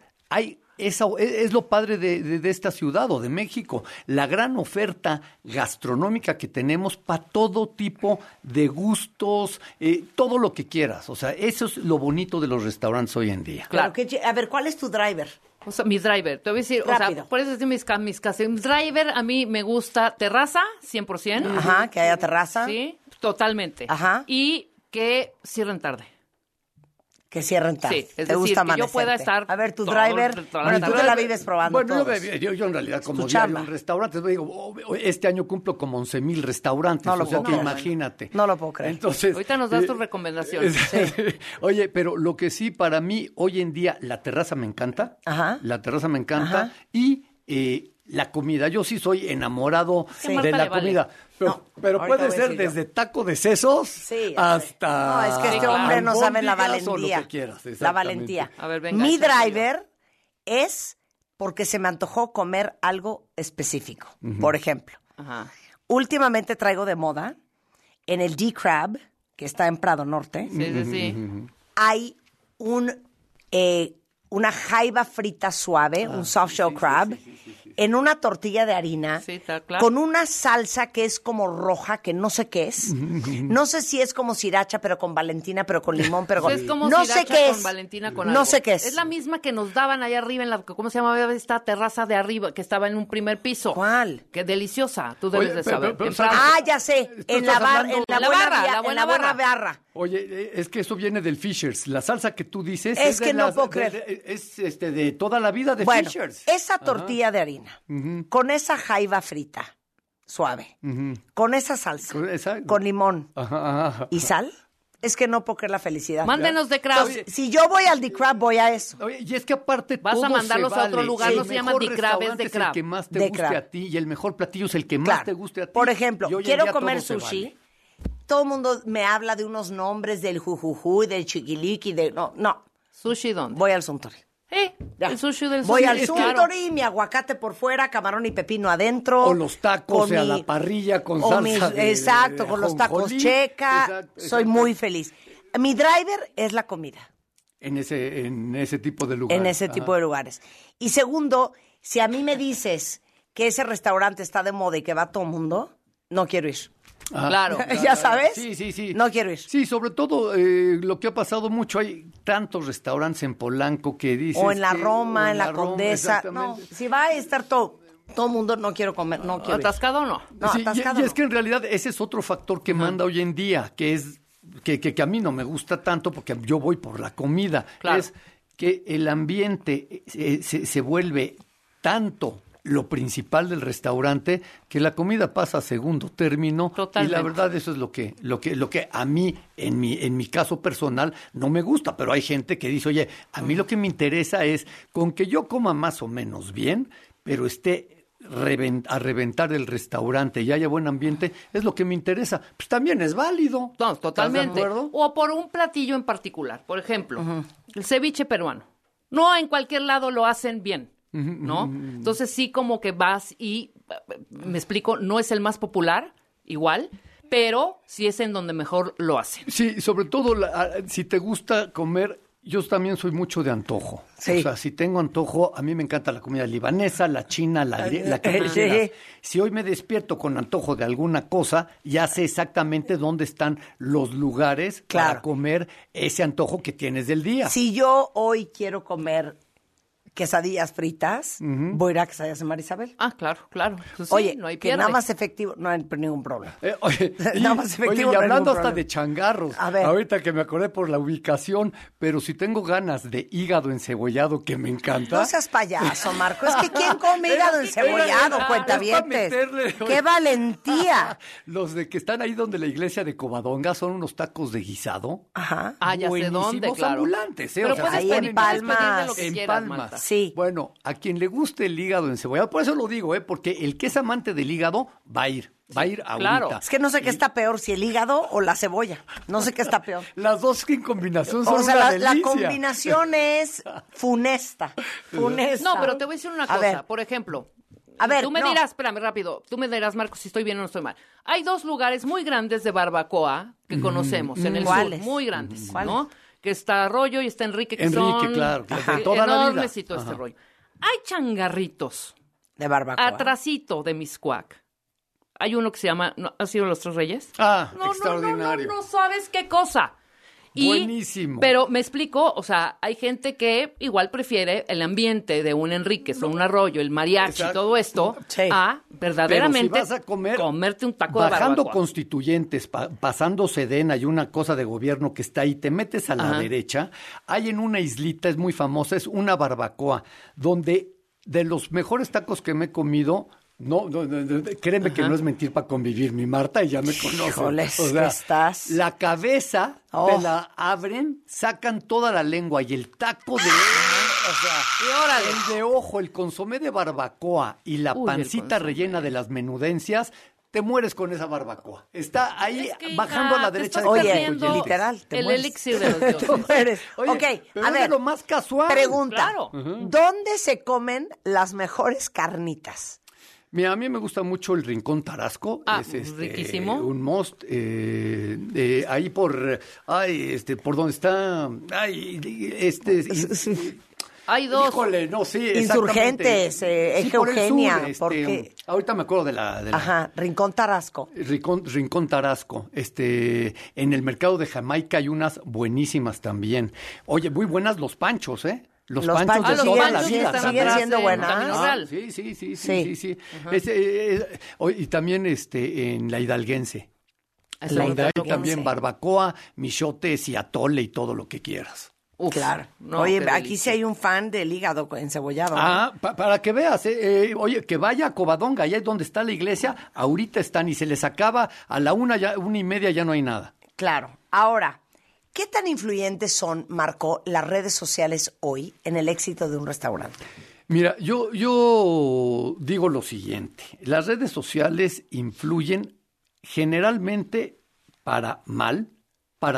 es lo padre de esta ciudad o de México, la gran oferta gastronómica que tenemos para todo tipo de gustos, todo lo que quieras, o sea, eso es lo bonito de los restaurantes hoy en día. Claro. A ver, ¿cuál es tu driver? O sea, mi driver, te voy a decir, Rápido. o sea, por eso decir mis casas. Mi driver, a mí me gusta terraza, 100%. Ajá, que haya terraza. Sí, totalmente. Ajá. Y que cierren tarde. Que cierren tarde. Sí, es te decir, gusta que amanecerte. yo pueda estar... A ver, tu driver, bueno, tú te la vives probando Bueno, todos. yo en realidad como Tu diario chamba. en restaurantes, digo, este año cumplo como 11,000 restaurantes, No lo o sea, puedo que creer. imagínate. No lo puedo creer. Entonces, Ahorita nos das tus recomendaciones. Oye, pero lo que sí para mí hoy en día, la terraza me encanta. Ajá. La terraza me encanta. Ajá. Y la comida, yo sí soy enamorado Sí. de Marta la le vale. comida. Pero ahorita puede voy a ser decir yo. desde taco de sesos Sí, hasta... No, es que este hombre no sabe la albóndigas o lo valentía. que quieras, La exactamente. valentía. A ver, venga, Mi échate driver es porque se me antojó comer algo específico. Por ejemplo, Ajá. últimamente traigo de moda en el D-Crab, que está en Prado Norte, Sí. hay una jaiba frita suave, un soft shell crab, en una tortilla de harina, Sí, está claro. con una salsa que es como roja, que no sé qué es. No sé si es como sriracha, pero con Valentina, pero con limón, pero Es como no sé sriracha qué con es. Valentina con No algo. sé qué es. Es la misma que nos daban allá arriba en la, ¿cómo se llamaba esta terraza de arriba que estaba en un primer piso? ¿Cuál? Qué deliciosa, tú Oye, debes de pero- saber. pero En ¿sabes? Prado. Ah, ya sé, en la, estás bar, hablando- en la, La buena, barra, via- la en buena la buena barra. barra. Oye, es que eso viene del Fishers. La salsa que tú dices Es de que no las- puedo creer. es de toda la vida de Bueno, Fishers. esa tortilla de harina, con esa jaiva frita, suave, con esa salsa, con limón Ajá. y sal, es que no puedo creer la felicidad. Mándenos de crab. Entonces, si yo voy al D-Crab, voy a eso. Oye, y es que aparte Vas a todo mandarlos se a otro vale. lugar, El no se llaman mejor de crab, es restaurante de el crab. que más te De guste crab. a ti y el mejor platillo es el que más Claro. te guste a ti. Por ejemplo, Y hoy en quiero día comer todo se sushi. vale. Todo el mundo me habla de unos nombres del jujujú, del chiquiliqui, no. ¿Sushi dónde? Voy al Suntory. Ya. El sushi del Voy sushi. al es Suntory, claro. mi aguacate por fuera, camarón y pepino adentro. O los tacos con a la parrilla con o salsa de exacto, con los tacos ajonjolí. checa. Exacto, Soy exacto. muy feliz. Mi driver es la comida. En ese tipo de lugares. En ese tipo de lugares. Y segundo, si a mí me dices que ese restaurante está de moda y que va todo el mundo, no quiero ir. Claro. ¿Ya sabes? Sí. No quiero ir. Sí, sobre todo lo que ha pasado mucho, hay tantos restaurantes en Polanco que dices... O en la que- Roma, o en la Roma, Condesa. No, exactamente. si va a estar todo el mundo, no quiero comer, no quiero ir. ¿Atascado o no? No, Sí, atascado y no. es que en realidad ese es otro factor que manda hoy en día, que es que a mí no me gusta tanto porque yo voy por la comida. Claro. Es que el ambiente se vuelve tanto lo principal del restaurante que la comida pasa a segundo término. Totalmente. Y la verdad eso es lo que a mí en mi caso personal no me gusta, pero hay gente que dice, oye, a mí lo que me interesa es con que yo coma más o menos bien, pero esté a reventar el restaurante y haya buen ambiente, es lo que me interesa. Pues también es válido. No, totalmente. ¿Estás de acuerdo? O por un platillo en particular. Por ejemplo, el ceviche peruano. No en cualquier lado lo hacen bien, ¿no? Entonces sí como que vas y, me explico, no es el más popular, igual, pero sí es en donde mejor lo hacen. Sí, sobre todo si te gusta comer, yo también soy mucho de antojo. Sí. O sea, si tengo antojo, a mí me encanta la comida libanesa, la china, la que tú Sí. quieras. Si hoy me despierto con antojo de alguna cosa, ya sé exactamente dónde están los lugares Claro. para comer ese antojo que tienes del día. Si yo hoy quiero comer quesadillas fritas, voy a ir a quesadillas de Marisabel. Ah, claro. Pues sí, Oye, no hay que pierde. nada más efectivo, no hay ningún problema. Oye, Nada más efectivo, oye, no y hay hablando ningún hasta problema. de changarros, A ver. ahorita que me acordé por la ubicación, pero si tengo ganas de hígado encebollado, que me encanta. No seas payaso, Marco. Es que ¿quién come hígado encebollado, cuentavientes? ¡Qué valentía! Los de que están ahí donde la iglesia de Covadonga son unos tacos de guisado. Ajá. Ah, ya sé Buenísimos, dónde, claro. ambulantes, Pero o sea, puedes ahí pedir- en puedes pedir de Palmas. lo que en quieras, Palmas. Marta. Sí. Bueno, a quien le guste el hígado encebollado, por eso lo digo, porque el que es amante del hígado va a ir ahorita. claro. Es que no sé qué está peor, si el hígado o la cebolla. No sé qué está peor. Las dos en combinación son O sea, una la delicia. combinación es funesta. Funesta. No, pero te voy a decir una A cosa. ver. Por ejemplo, A ver, tú me no. dirás, espérame rápido, tú me dirás, Marcos, si estoy bien o no estoy mal. Hay dos lugares muy grandes de barbacoa que conocemos en el ¿Cuáles? sur, muy grandes, ¿Cuáles? ¿no? Que está Arroyo y está Enrique, que Enrique, son claro, de toda la vida. enormes y todo este Ajá. rollo. Hay changarritos De barbacoa. atrasito de Miscuac. Hay uno que se llama, ¿no? ¿Ha sido Los Tres Reyes? Ah, No, extraordinario. no sabes qué cosa. Buenísimo. Pero me explico, o sea, hay gente que igual prefiere el ambiente de un Enríquez o un Arroyo, el mariachi, Exacto. todo esto, a verdaderamente Pero si vas a comerte un taco de bajando barbacoa. Constituyentes, pasando Sedena y una cosa de gobierno que está ahí, te metes a la Ajá. derecha, hay en una islita, es muy famosa, es una barbacoa, donde de los mejores tacos que me he comido... No, créeme que no es mentir para convivir, mi Marta, y ya me conoce. Híjoles, O sea, ¿qué estás? la cabeza te la abren, sacan toda la lengua y el taco de... O sea, el de ojo, el consomé de barbacoa y la Uy, pancita rellena de las menudencias, te mueres con esa barbacoa. Está ahí que, bajando a la te derecha estás de perdiendo Constituyentes. literal, te el mueres. elixir de los dioses. Tú mueres. Oye, Ok, pero a es de ver, lo más casual. pregunta. Claro. ¿Dónde se comen las mejores carnitas? Mira, a mí me gusta mucho el Rincón Tarasco. Ah, es riquísimo. un must. Ahí por donde está. Hay dos. Híjole, no, sí. Insurgentes, exactamente. Eje Por el Eugenia, sur, porque... ahorita me acuerdo de la Ajá, Rincón Tarasco. Rincón Tarasco. En el mercado de Jamaica hay unas buenísimas también. Oye, muy buenas los panchos, ¿eh? Los panchos de los toda la panchos vida. están siguen atrás siendo en buenas. Camino Real. Sí. Y también en la Hidalguense. Es la Donde hay Hidalguense. también barbacoa, michotes y atole y todo lo que quieras. Uf, Claro. no, Oye, qué aquí delicia. sí hay un fan del hígado encebollado. Ah, para que veas, oye, que vaya a Covadonga, allá es donde está la iglesia, ahorita están y se les acaba a la 1:30 ya no hay nada. Claro. Ahora, ¿qué tan influyentes son, Marco, las redes sociales hoy en el éxito de un restaurante? Mira, yo digo lo siguiente, las redes sociales influyen generalmente para mal, para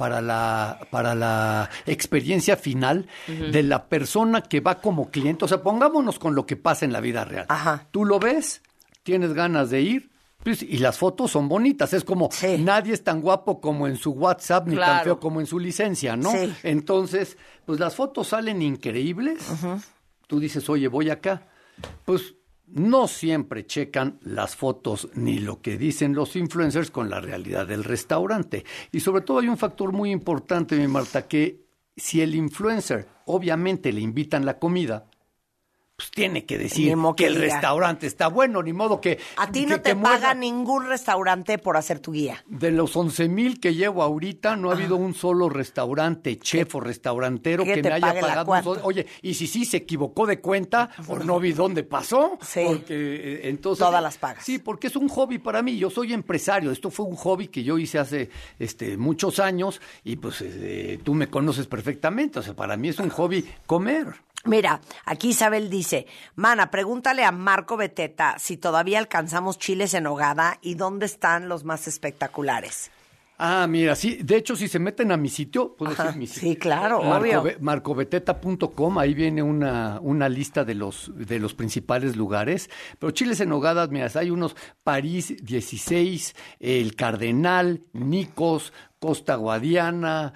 la experiencia final de la persona que va como cliente. O sea, pongámonos con lo que pasa en la vida real. Ajá. Tú lo ves, tienes ganas de ir, pues, y las fotos son bonitas. Es como nadie es tan guapo como en su WhatsApp, ni tan Claro. feo como en su licencia, ¿no? Sí. Entonces, pues las fotos salen increíbles. Tú dices, oye, voy acá. Pues no siempre checan las fotos ni lo que dicen los influencers con la realidad del restaurante. Y sobre todo hay un factor muy importante, mi Marta, que si el influencer obviamente le invitan la comida, pues tiene que decir Ni modo que que el diga. restaurante está bueno, ni modo que... A ti que- no que te muerda. paga ningún restaurante por hacer tu guía. De los 11,000 que llevo ahorita, no ha habido un solo restaurante, chef o restaurantero que que te me haya pague la pagado un cuenta. solo. Oye, y si sí se equivocó de cuenta o no vi dónde pasó, Sí. porque entonces... Todas las pagas. Sí, porque es un hobby para mí. Yo soy empresario. Esto fue un hobby que yo hice hace muchos años y pues tú me conoces perfectamente. O sea, para mí es un hobby comer. Mira, aquí Isabel dice, Mana, pregúntale a Marco Beteta si todavía alcanzamos chiles en hogada y dónde están los más espectaculares. Ah, mira, sí, de hecho, si se meten a mi sitio, puedo Ajá, decir mi sitio. sí, claro, obvio. Marcobeteta.com, ahí viene una lista de los principales lugares. Pero chiles en nogada, mira, hay unos París 16, el Cardenal, Nicos, Costa Guadiana,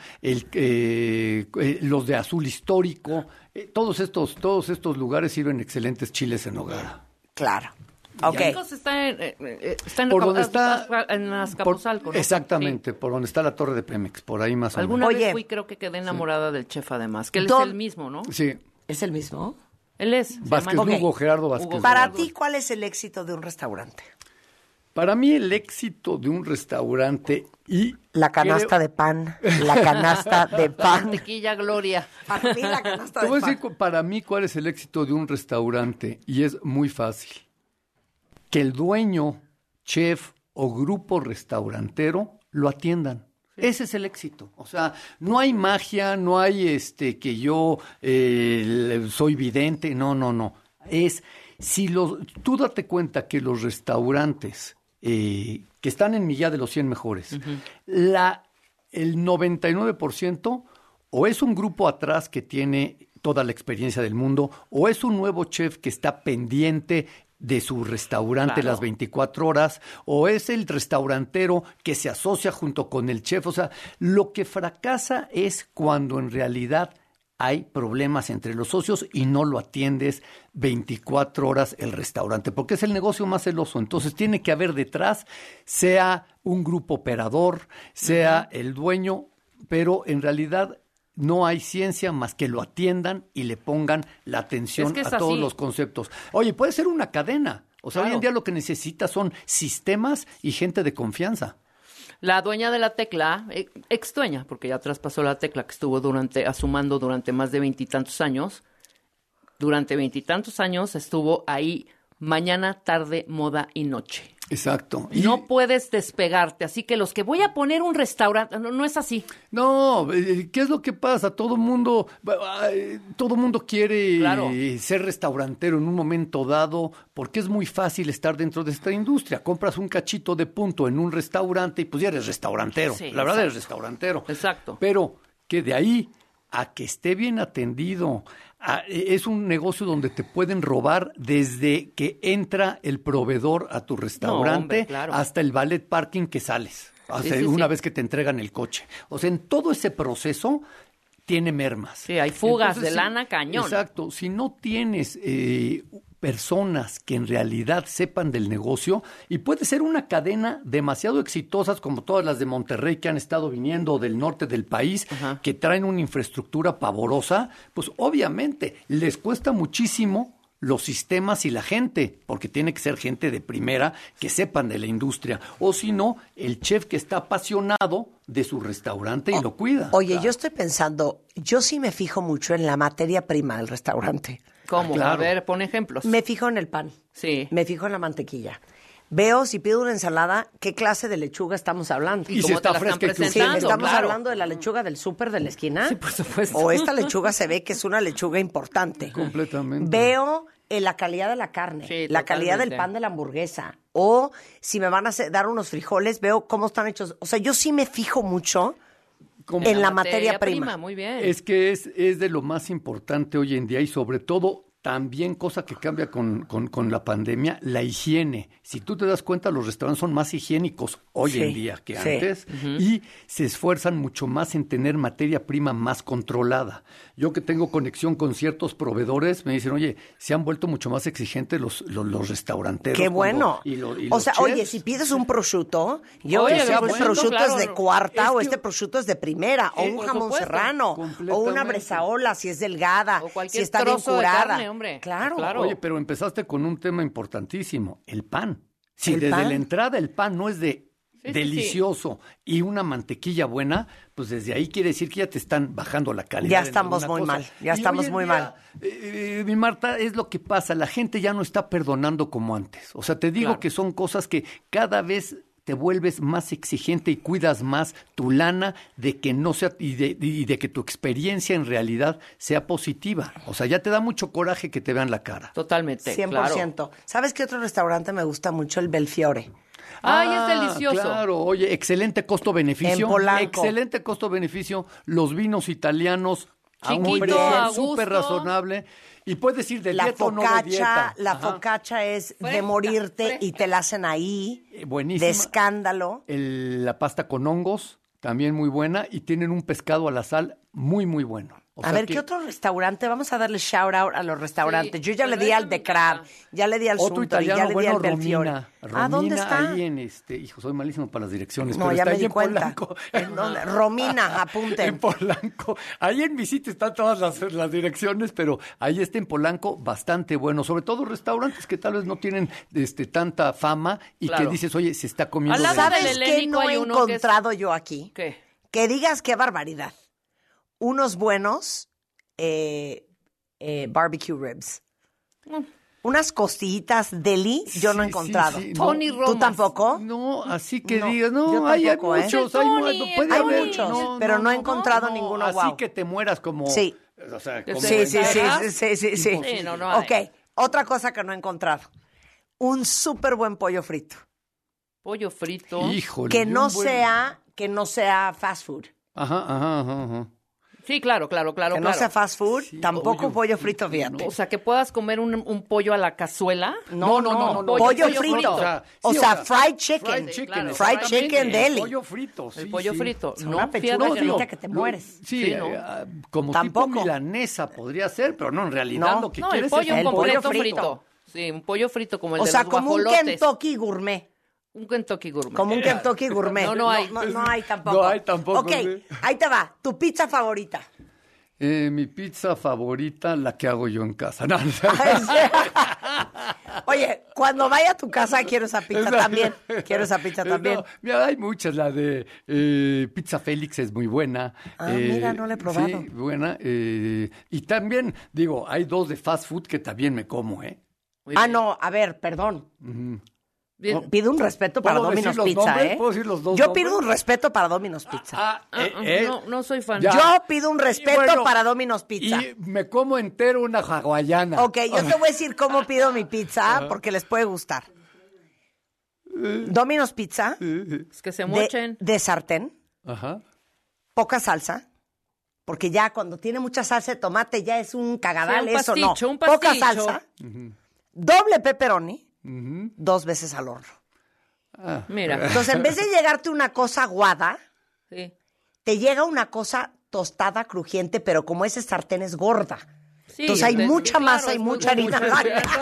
los de Azul Histórico, todos estos lugares sirven excelentes chiles en nogada. Claro. Ok. Chicos, está en Por donde está... en Azcapotzalco, ¿no? Exactamente, por donde está la torre de Pemex, por ahí más o menos. Alguna Oye. vez fui, creo que quedé enamorada del chef además, que él es Don- el mismo, ¿no? Sí, ¿Es el mismo? Él es. se Vázquez llama- Lugo, Ok. Gerardo Vázquez. Para Lugo. ti, ¿cuál es el éxito de un restaurante? Para mí el éxito de un restaurante y... La canasta de pan, la canasta de pan. Mantequilla Gloria. Para mí, la canasta Te de voy a pan. decir para mí cuál es el éxito de un restaurante y es muy fácil. Que el dueño, chef o grupo restaurantero lo atiendan. Ese es el éxito. O sea, no hay magia, no hay que yo soy vidente. No. Es, tú date cuenta que los restaurantes que están en mi guía de los 100 mejores, el 99% o es un grupo atrás que tiene toda la experiencia del mundo, o es un nuevo chef que está pendiente de su restaurante Claro. las 24 horas, o es el restaurantero que se asocia junto con el chef. O sea, lo que fracasa es cuando en realidad hay problemas entre los socios y no lo atiendes 24 horas el restaurante, porque es el negocio más celoso. Entonces tiene que haber detrás, sea un grupo operador, sea el dueño, pero en realidad no hay ciencia más que lo atiendan y le pongan la atención a todos los conceptos. Oye, puede ser una cadena. O sea, hoy en día lo que necesita son sistemas y gente de confianza. La dueña de la Tecla, ex dueña, porque ya traspasó la Tecla, que estuvo asumando durante más de 20 y tantos años. Durante 20 y tantos años estuvo ahí mañana, tarde, moda y noche. Exacto. No puedes despegarte, así que los que voy a poner un restaurante, no es así. No, ¿qué es lo que pasa? Todo mundo quiere ser restaurantero en un momento dado, porque es muy fácil estar dentro de esta industria. Compras un cachito de punto en un restaurante y pues ya eres restaurantero. Sí, la verdad eres restaurantero. Exacto. Pero que de ahí a que esté bien atendido, es un negocio donde te pueden robar desde que entra el proveedor a tu restaurante hasta el valet parking que sales, una vez que te entregan el coche. O sea, en todo ese proceso tiene mermas. Sí, hay fugas de lana cañón. Exacto. Si no tienes personas que en realidad sepan del negocio, y puede ser una cadena demasiado exitosas como todas las de Monterrey que han estado viniendo del norte del país, que traen una infraestructura pavorosa, pues obviamente les cuesta muchísimo los sistemas y la gente, porque tiene que ser gente de primera que sepan de la industria, o si no, el chef que está apasionado de su restaurante y lo cuida. Oye, yo estoy pensando, yo sí me fijo mucho en la materia prima del restaurante. ¿Cómo? A ver, pon ejemplos. Me fijo en el pan. Sí. Me fijo en la mantequilla. Veo, si pido una ensalada, qué clase de lechuga estamos hablando. Y si está fresca. Sí, ¿estamos hablando de la lechuga del súper de la esquina? Sí, por supuesto. O esta lechuga se ve que es una lechuga importante. Completamente. Veo la calidad de la carne, la calidad del pan de la hamburguesa. O si me van a dar unos frijoles, veo cómo están hechos. O sea, yo sí me fijo mucho en la materia prima. Muy bien. Es que es de lo más importante hoy en día y sobre todo también cosa que cambia con la pandemia, la higiene. Si tú te das cuenta, los restaurantes son más higiénicos hoy en día que antes y se esfuerzan mucho más en tener materia prima más controlada. Yo que tengo conexión con ciertos proveedores, me dicen, oye, se han vuelto mucho más exigentes los restauranteros. ¡Qué bueno! O sea, oye, si pides un prosciutto, este prosciutto es de cuarta, o este prosciutto es de primera, o un jamón serrano, o una bresaola, si es delgada, o si está bien curada. Hombre. Claro. Oye, pero empezaste con un tema importantísimo, el pan. Si desde la entrada el pan no es delicioso y una mantequilla buena, pues desde ahí quiere decir que ya te están bajando la calidad. Ya estamos muy mal, mi Marta, es lo que pasa, la gente ya no está perdonando como antes. O sea, te digo que son cosas que cada vez te vuelves más exigente y cuidas más tu lana de que no sea y de que tu experiencia en realidad sea positiva. O sea, ya te da mucho coraje que te vean la cara. Totalmente. 100%. Claro. ¿Sabes qué otro restaurante me gusta mucho? El Belfiore. ¡Ay, es delicioso! Claro, oye, excelente costo-beneficio. En Polanco. Excelente costo-beneficio. Los vinos italianos a un Chiquito, precio súper razonable. Y puedes ir de dieta o no de dieta. La focaccia es de morirte y te la hacen ahí. Buenísima. De escándalo. La pasta con hongos, también muy buena. Y tienen un pescado a la sal muy, muy bueno. A ver, ¿qué otro restaurante? Vamos a darle shout out a los restaurantes. Yo ya le di al de Crab, ya le di al Suntory, ya le di al Belfiore. ¿Dónde está? Ahí en hijo, soy malísimo para las direcciones. No, pero ya está me ahí di en cuenta. Polanco. ¿En dónde? Romina, apunten. En Polanco. Ahí en mi sitio están todas las direcciones, pero ahí está en Polanco bastante bueno. Sobre todo restaurantes que tal vez no tienen tanta fama y que dices, oye, se está comiendo. ¿Sabes qué no he encontrado yo aquí? ¿Qué? Que digas qué barbaridad. Unos buenos barbecue ribs. Unas costillitas deli, yo no he encontrado. Tony Romas. ¿Tú tampoco? No, así que digas, no, hay muchos, hay muchos, pero no he encontrado ninguno así guau. Que te mueras como... Sí. O sea, como Sí. Ok, otra cosa que no he encontrado. Un súper buen pollo frito. Pollo frito. Híjole. Que no sea fast food. Ajá. Sí, claro. Que no sea fast food, tampoco pollo frito, fíjate. O sea, que puedas comer un pollo a la cazuela. No. Pollo frito. O sea, fried chicken. Fried chicken deli. Pollo frito. El pollo frito. No, una pechuga frita que te mueres. Sí, como tipo milanesa podría ser, pero no, en realidad lo que quieres es el pollo frito. Sí, un pollo frito como el de los guajolotes. O sea, como un Kentucky gourmet. Un Kentucky Gourmet. Como un Kentucky Gourmet. No hay. No hay tampoco. No hay tampoco. Ok, ahí te va. Tu pizza favorita. Mi pizza favorita, la que hago yo en casa. No, Oye, cuando vaya a tu casa quiero esa pizza también. Quiero esa pizza también. No, mira, hay muchas. La de Pizza Félix es muy buena. Mira, no la he probado. Sí, buena. Y también, digo, hay 2 de fast food que también me como, ¿eh? No, a ver, perdón. Pido un respeto para Domino's Pizza, nombres? ¿eh? ¿Puedo decir los 2 Yo nombres? pido un respeto para Domino's Pizza. No soy fan. Yo pido un respeto para Domino's Pizza. Y me como entero una hawaiana. Ok, yo te voy a decir cómo pido mi pizza porque les puede gustar. Domino's Pizza. Es que se mochen. De sartén. Ajá. Poca salsa. Porque ya cuando tiene mucha salsa de tomate ya es un cagadal, sí, eso no. Un pasticho. Poca salsa. Doble pepperoni. 2 veces al horno. Mira. Entonces, en vez de llegarte una cosa aguada, Sí. te llega una cosa tostada, crujiente, pero como ese sartén es gorda. Sí, Entonces hay mucha masa y es mucha harina. No,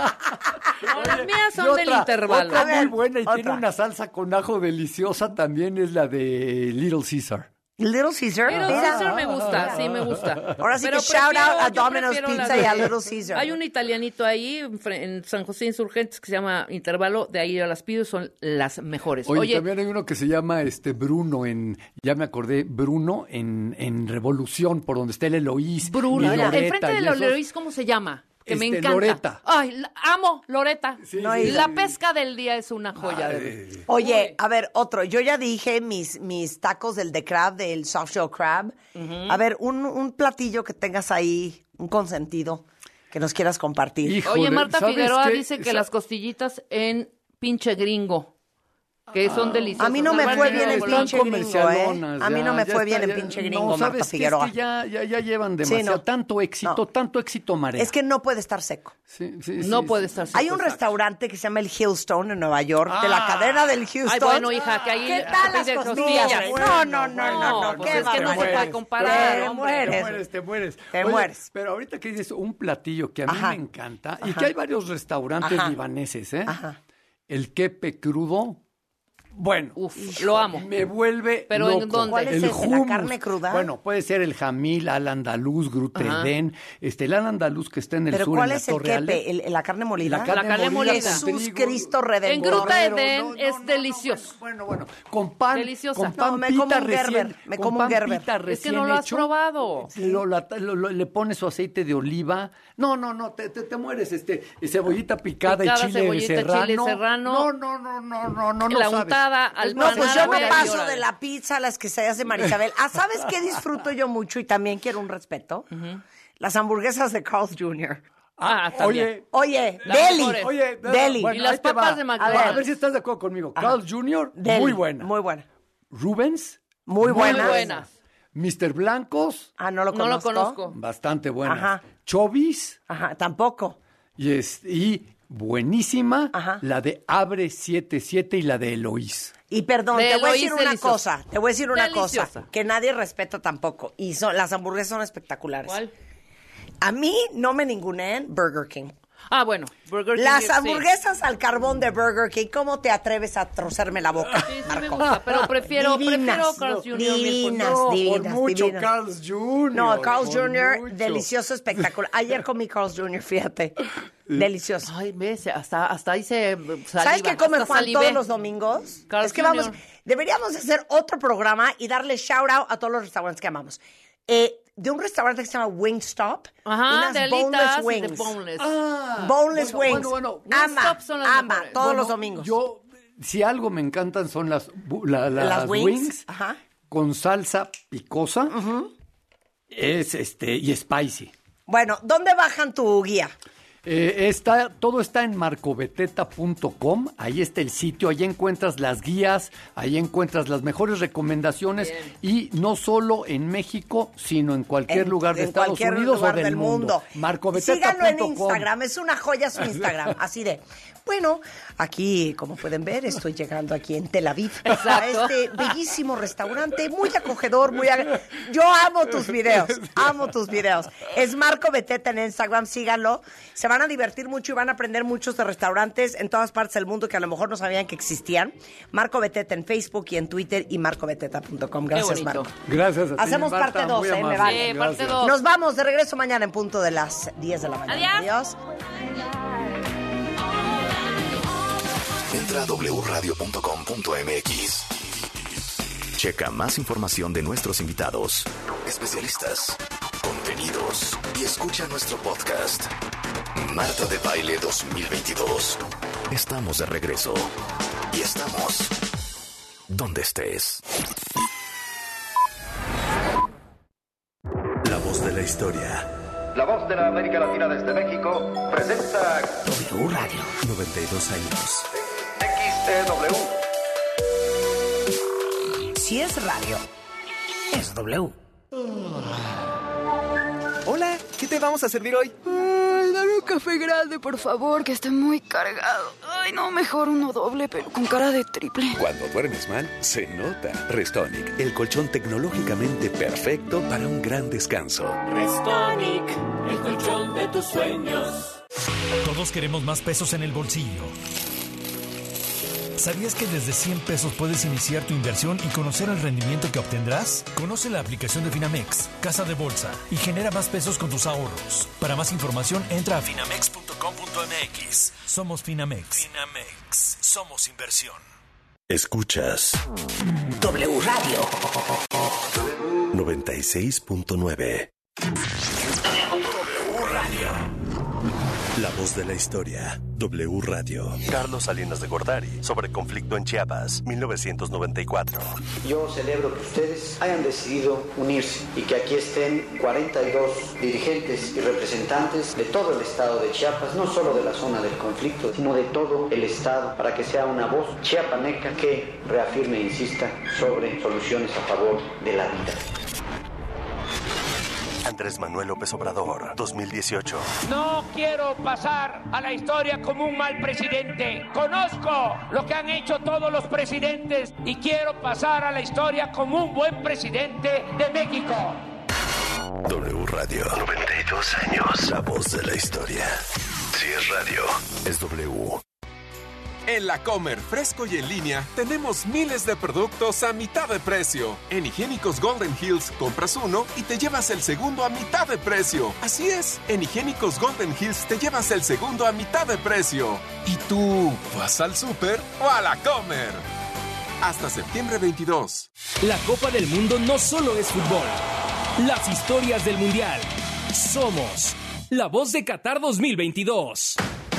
las mías son del intervalo. Otra A ver, muy buena y tiene otra. una salsa con ajo deliciosa también es la de Little Caesar. Little Caesar. Little mira. Caesar me gusta, sí me gusta. Ahora sí Pero que shout out a yo Domino's prefiero Pizza las y a de- Little Caesar. Hay un italianito ahí en San José Insurgentes que se llama Intervalo, de ahí yo las pido, son las mejores. Oye, también hay uno que se llama Bruno ya me acordé, Bruno en Revolución, por donde está el Eloís. Bruno, y Loreta enfrente de y los esos. Leroy's, ¿cómo se llama? Que me encanta. Loreta. Ay, amo Loreta. Sí, No, sí, La sí. pesca del día es una joya. De... Oye, a ver, otro. Yo ya dije mis tacos del de crab, del soft shell crab. A ver, un platillo que tengas ahí, un consentido, que nos quieras compartir. Híjole, Oye, Marta ¿sabes Figueroa qué? dice que las costillitas en pinche gringo, que son deliciosas. A mí no me fue bien en Están pinche gringo, ¿eh? comercialonas, A mí no me ya fue está, bien en ya- pinche gringo, no, ¿sabes Marta qué? Figueroa. Es que ya llevan Sí, demasiado, no. tanto éxito marea. Es que no puede estar seco. Sí, No puede estar seco. Hay un restaurante que se llama el Hillstone en Nueva York, de la Ah. cadena del Houston. Ay, bueno, hija, que ahí ¿Qué tal las pide costillas? costillas. No, pues qué es que no se barbaridad. puede comparar, Te hombre. mueres. Te mueres. Te Oye, mueres. Pero ahorita que dices un platillo que a mí Ajá. me encanta y que hay varios restaurantes Ajá. libaneses, ¿eh? Ajá. El kepe crudo. Bueno, Lo amo. me vuelve ¿Pero en loco. dónde? ¿Cuál es El ese? ¿La hummus. carne cruda? Bueno, puede ser el jamil, al andaluz, grutedén, el al andaluz que está en el ¿Pero sur, cuál en la es el Torre Ale. kepe? ¿La carne molida? La carne carne molida. con Jesús trigo. Cristo En Redentor. Gruta Pero Edén es delicioso. Bueno, con pan, Deliciosa. con pan No, me como pita un Gerber, recién, me con como un pan Gerber. pita Es que recién no lo has hecho. probado. Le pones su aceite de oliva. No, te mueres. Cebollita picada Picada, y chile cebollita, serrano. chile serrano. No. La sabes. untada al No, pues yo no Órale, paso órale. de la pizza a las quesadillas de Marisabel. ¿Sabes qué disfruto yo mucho y también quiero un respeto? Las hamburguesas de Carl's Jr. También. Oye, Las Deli. mejores. Oye, Deli. Y las ahí te papas va. de A McDonald's. ver si estás de acuerdo conmigo. Carl's Jr., Deli. muy buena. Muy buena. Rubens, Muy buenas. buenas. Mr. Blancos, No lo No lo conozco. conozco. bastante buenas. Ajá. Chovis, Ajá, tampoco. y buenísima Ajá. la de Abre 77 y la de Eloís. Y perdón, De te voy a Eloís, decir una deliciosa. cosa. Te voy a decir una Deliciosa. cosa que nadie respeta tampoco. Y las hamburguesas son espectaculares. ¿Cuál? A mí no me ninguneen Burger King. Ah, bueno. Burger King, Las sí. hamburguesas al carbón de Burger King, ¿cómo te atreves a trozarme la boca? Sí, sí Marco? me gusta, pero prefiero Carl's Jr. Divinas, mil por ciento. divinas, por mucho divinas. Carl's Jr. No, Carl's por Jr., mucho. delicioso, espectacular. Ayer comí Carl's Jr., fíjate. Delicioso. Ay, ves, hasta hice saliva. ¿Sabes qué come hasta Juan salivé. todos los domingos? Carl's Es que Jr. deberíamos hacer otro programa y darle shout out a todos los restaurantes que amamos. De un restaurante que se llama Wingstop, Ajá, unas de boneless alitas y de wings. boneless. Boneless wings. bueno. Ama, son las ama, mejores. todos Bueno, los domingos. Yo, si algo me encantan son las Las wings. wings Ajá. con salsa picosa y spicy. Bueno, ¿dónde bajan tu guía? Todo está en marcobeteta.com, ahí está el sitio, ahí encuentras las guías, ahí encuentras las mejores recomendaciones y no solo en México, sino en cualquier lugar de Estados cualquier Unidos lugar o del mundo. Síganlo en Marcobeteta.com. Instagram, es una joya su Instagram, así de. Bueno, aquí, como pueden ver, estoy llegando aquí en Tel Aviv Exacto. a este bellísimo restaurante, muy acogedor, Yo amo tus videos, Es Marco Beteta en Instagram, síganlo. Se van a divertir mucho y van a aprender muchos de restaurantes en todas partes del mundo que a lo mejor no sabían que existían. Marco Beteta en Facebook y en Twitter y marcobeteta.com. Gracias, Marco. Gracias a ti, Hacemos Marta, parte 2, muy me amable. vale. Parte 2. Nos vamos de regreso mañana en punto de las 10 de la mañana. Adiós. Entra a wradio.com.mx. Checa más información de nuestros invitados, especialistas, contenidos y escucha nuestro podcast. Marta de Baile 2022. Estamos de regreso y estamos donde estés. La voz de la historia. La voz de la América Latina desde México presenta W Radio. 92 años. XEW. Si es radio, es W. Hola, ¿qué te vamos a servir hoy? Ay, dame un café grande, por favor, que está muy cargado. Ay, no, mejor uno doble, pero con cara de triple. Cuando duermes mal, se nota. Restonic, el colchón tecnológicamente perfecto para un gran descanso. Restonic, el colchón de tus sueños. Todos queremos más pesos en el bolsillo. ¿Sabías que desde 100 pesos puedes iniciar tu inversión y conocer el rendimiento que obtendrás? Conoce la aplicación de Finamex, Casa de Bolsa, y genera más pesos con tus ahorros. Para más información, entra a finamex.com.mx. Somos Finamex. Finamex. Somos inversión. Escuchas W Radio 96.9. W Radio. La voz de la historia. W Radio. Carlos Salinas de Gortari, sobre conflicto en Chiapas, 1994. Yo celebro que ustedes hayan decidido unirse y que aquí estén 42 dirigentes y representantes de todo el estado de Chiapas, no solo de la zona del conflicto, sino de todo el estado, para que sea una voz chiapaneca que reafirme e insista sobre soluciones a favor de la vida. Andrés Manuel López Obrador, 2018. No quiero pasar a la historia como un mal presidente. Conozco lo que han hecho todos los presidentes y quiero pasar a la historia como un buen presidente de México. W Radio. 92 años. La voz de la historia. Si es radio, es W. En La Comer, fresco y en línea, tenemos miles de productos a mitad de precio. En Higiénicos Golden Hills, compras uno y te llevas el segundo a mitad de precio. Así es, en Higiénicos Golden Hills te llevas el segundo a mitad de precio. ¿Y tú vas al súper o a La Comer? Hasta septiembre 22. La Copa del Mundo no solo es fútbol. Las historias del Mundial. Somos la voz de Qatar 2022.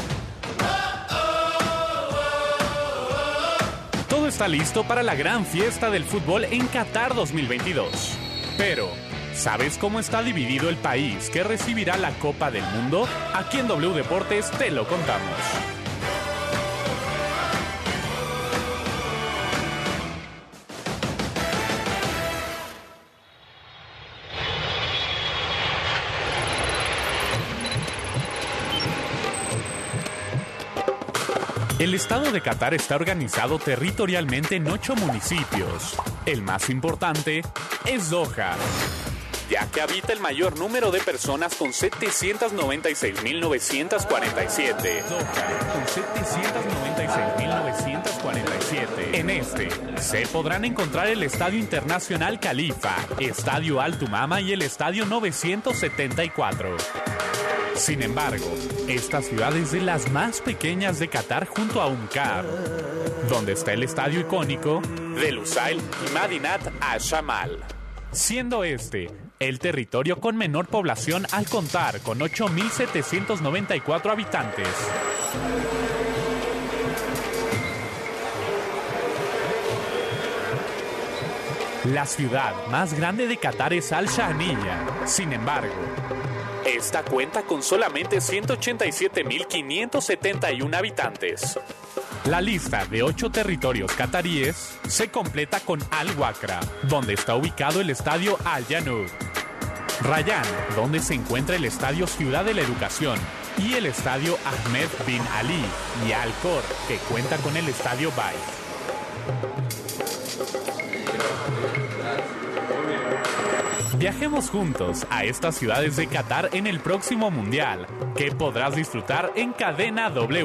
Todo está listo para la gran fiesta del fútbol en Qatar 2022. Pero, ¿sabes cómo está dividido el país que recibirá la Copa del Mundo? Aquí en W Deportes te lo contamos. El estado de Qatar está organizado territorialmente en 8 municipios. El más importante es Doha, ya que habita el mayor número de personas con 796.947. Doha, con 796.947. En este se podrán encontrar el Estadio Internacional Khalifa, Estadio Al Tumama y el Estadio 974. Sin embargo, esta ciudad es de las más pequeñas de Qatar junto a Umqar, donde está el estadio icónico de Lusail y Madinat Al-Shamal, siendo este el territorio con menor población al contar con 8.794 habitantes. La ciudad más grande de Qatar es Al-Shahniya. Sin embargo, esta cuenta con solamente 187.571 habitantes. La lista de 8 territorios cataríes se completa con Al-Wakra, donde está ubicado el estadio Al-Janud, Rayyan, donde se encuentra el estadio Ciudad de la Educación, y el estadio Ahmed bin Ali y Al Khor, que cuenta con el estadio Bay. Viajemos juntos a estas ciudades de Qatar en el próximo Mundial, que podrás disfrutar en Cadena W.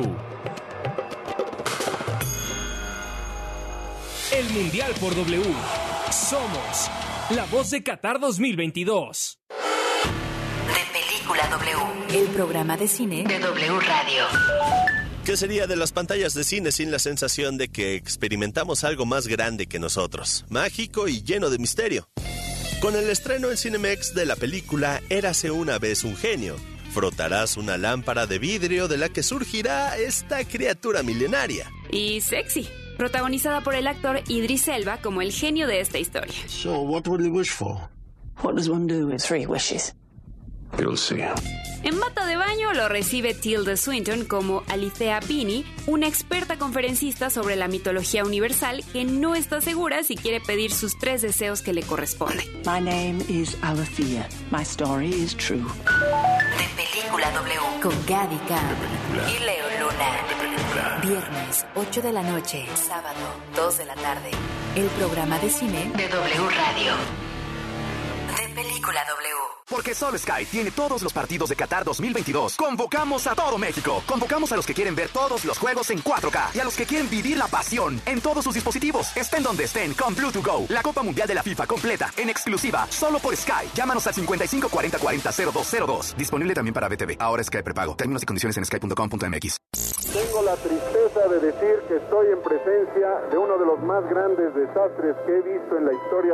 El Mundial por W. Somos la voz de Qatar 2022. De Película W, el programa de cine de W Radio. ¿Qué sería de las pantallas de cine sin la sensación de que experimentamos algo más grande que nosotros, mágico y lleno de misterio? Con el estreno en Cinemex de la película Érase una vez un genio, frotarás una lámpara de vidrio de la que surgirá esta criatura milenaria. Y sexy, protagonizada por el actor Idris Elba como el genio de esta historia. So, what will you wish for? What does one do with 3 wishes? You'll see. En bata de baño lo recibe Tilda Swinton como Alithea Bini, una experta conferencista sobre la mitología universal que no está segura si quiere pedir sus 3 deseos que le corresponden. My name is Alithea. My story is true. De Película W, con Gaby Khan y Leo Luna. Viernes, 8 de la noche. Sábado, 2 de la tarde. El programa de cine de W Radio. De Película W. Porque solo Sky tiene todos los partidos de Qatar 2022. Convocamos a todo México. Convocamos a los que quieren ver todos los juegos en 4K y a los que quieren vivir la pasión en todos sus dispositivos. Estén donde estén con Blue2 Go. La Copa Mundial de la FIFA completa, en exclusiva, solo por Sky. Llámanos al 55 40 40 0202. Disponible también para BTV. Ahora Sky prepago. Términos y condiciones en sky.com.mx. Tengo la tristeza de decir que estoy en presencia de uno de los más grandes desastres que he visto en la historia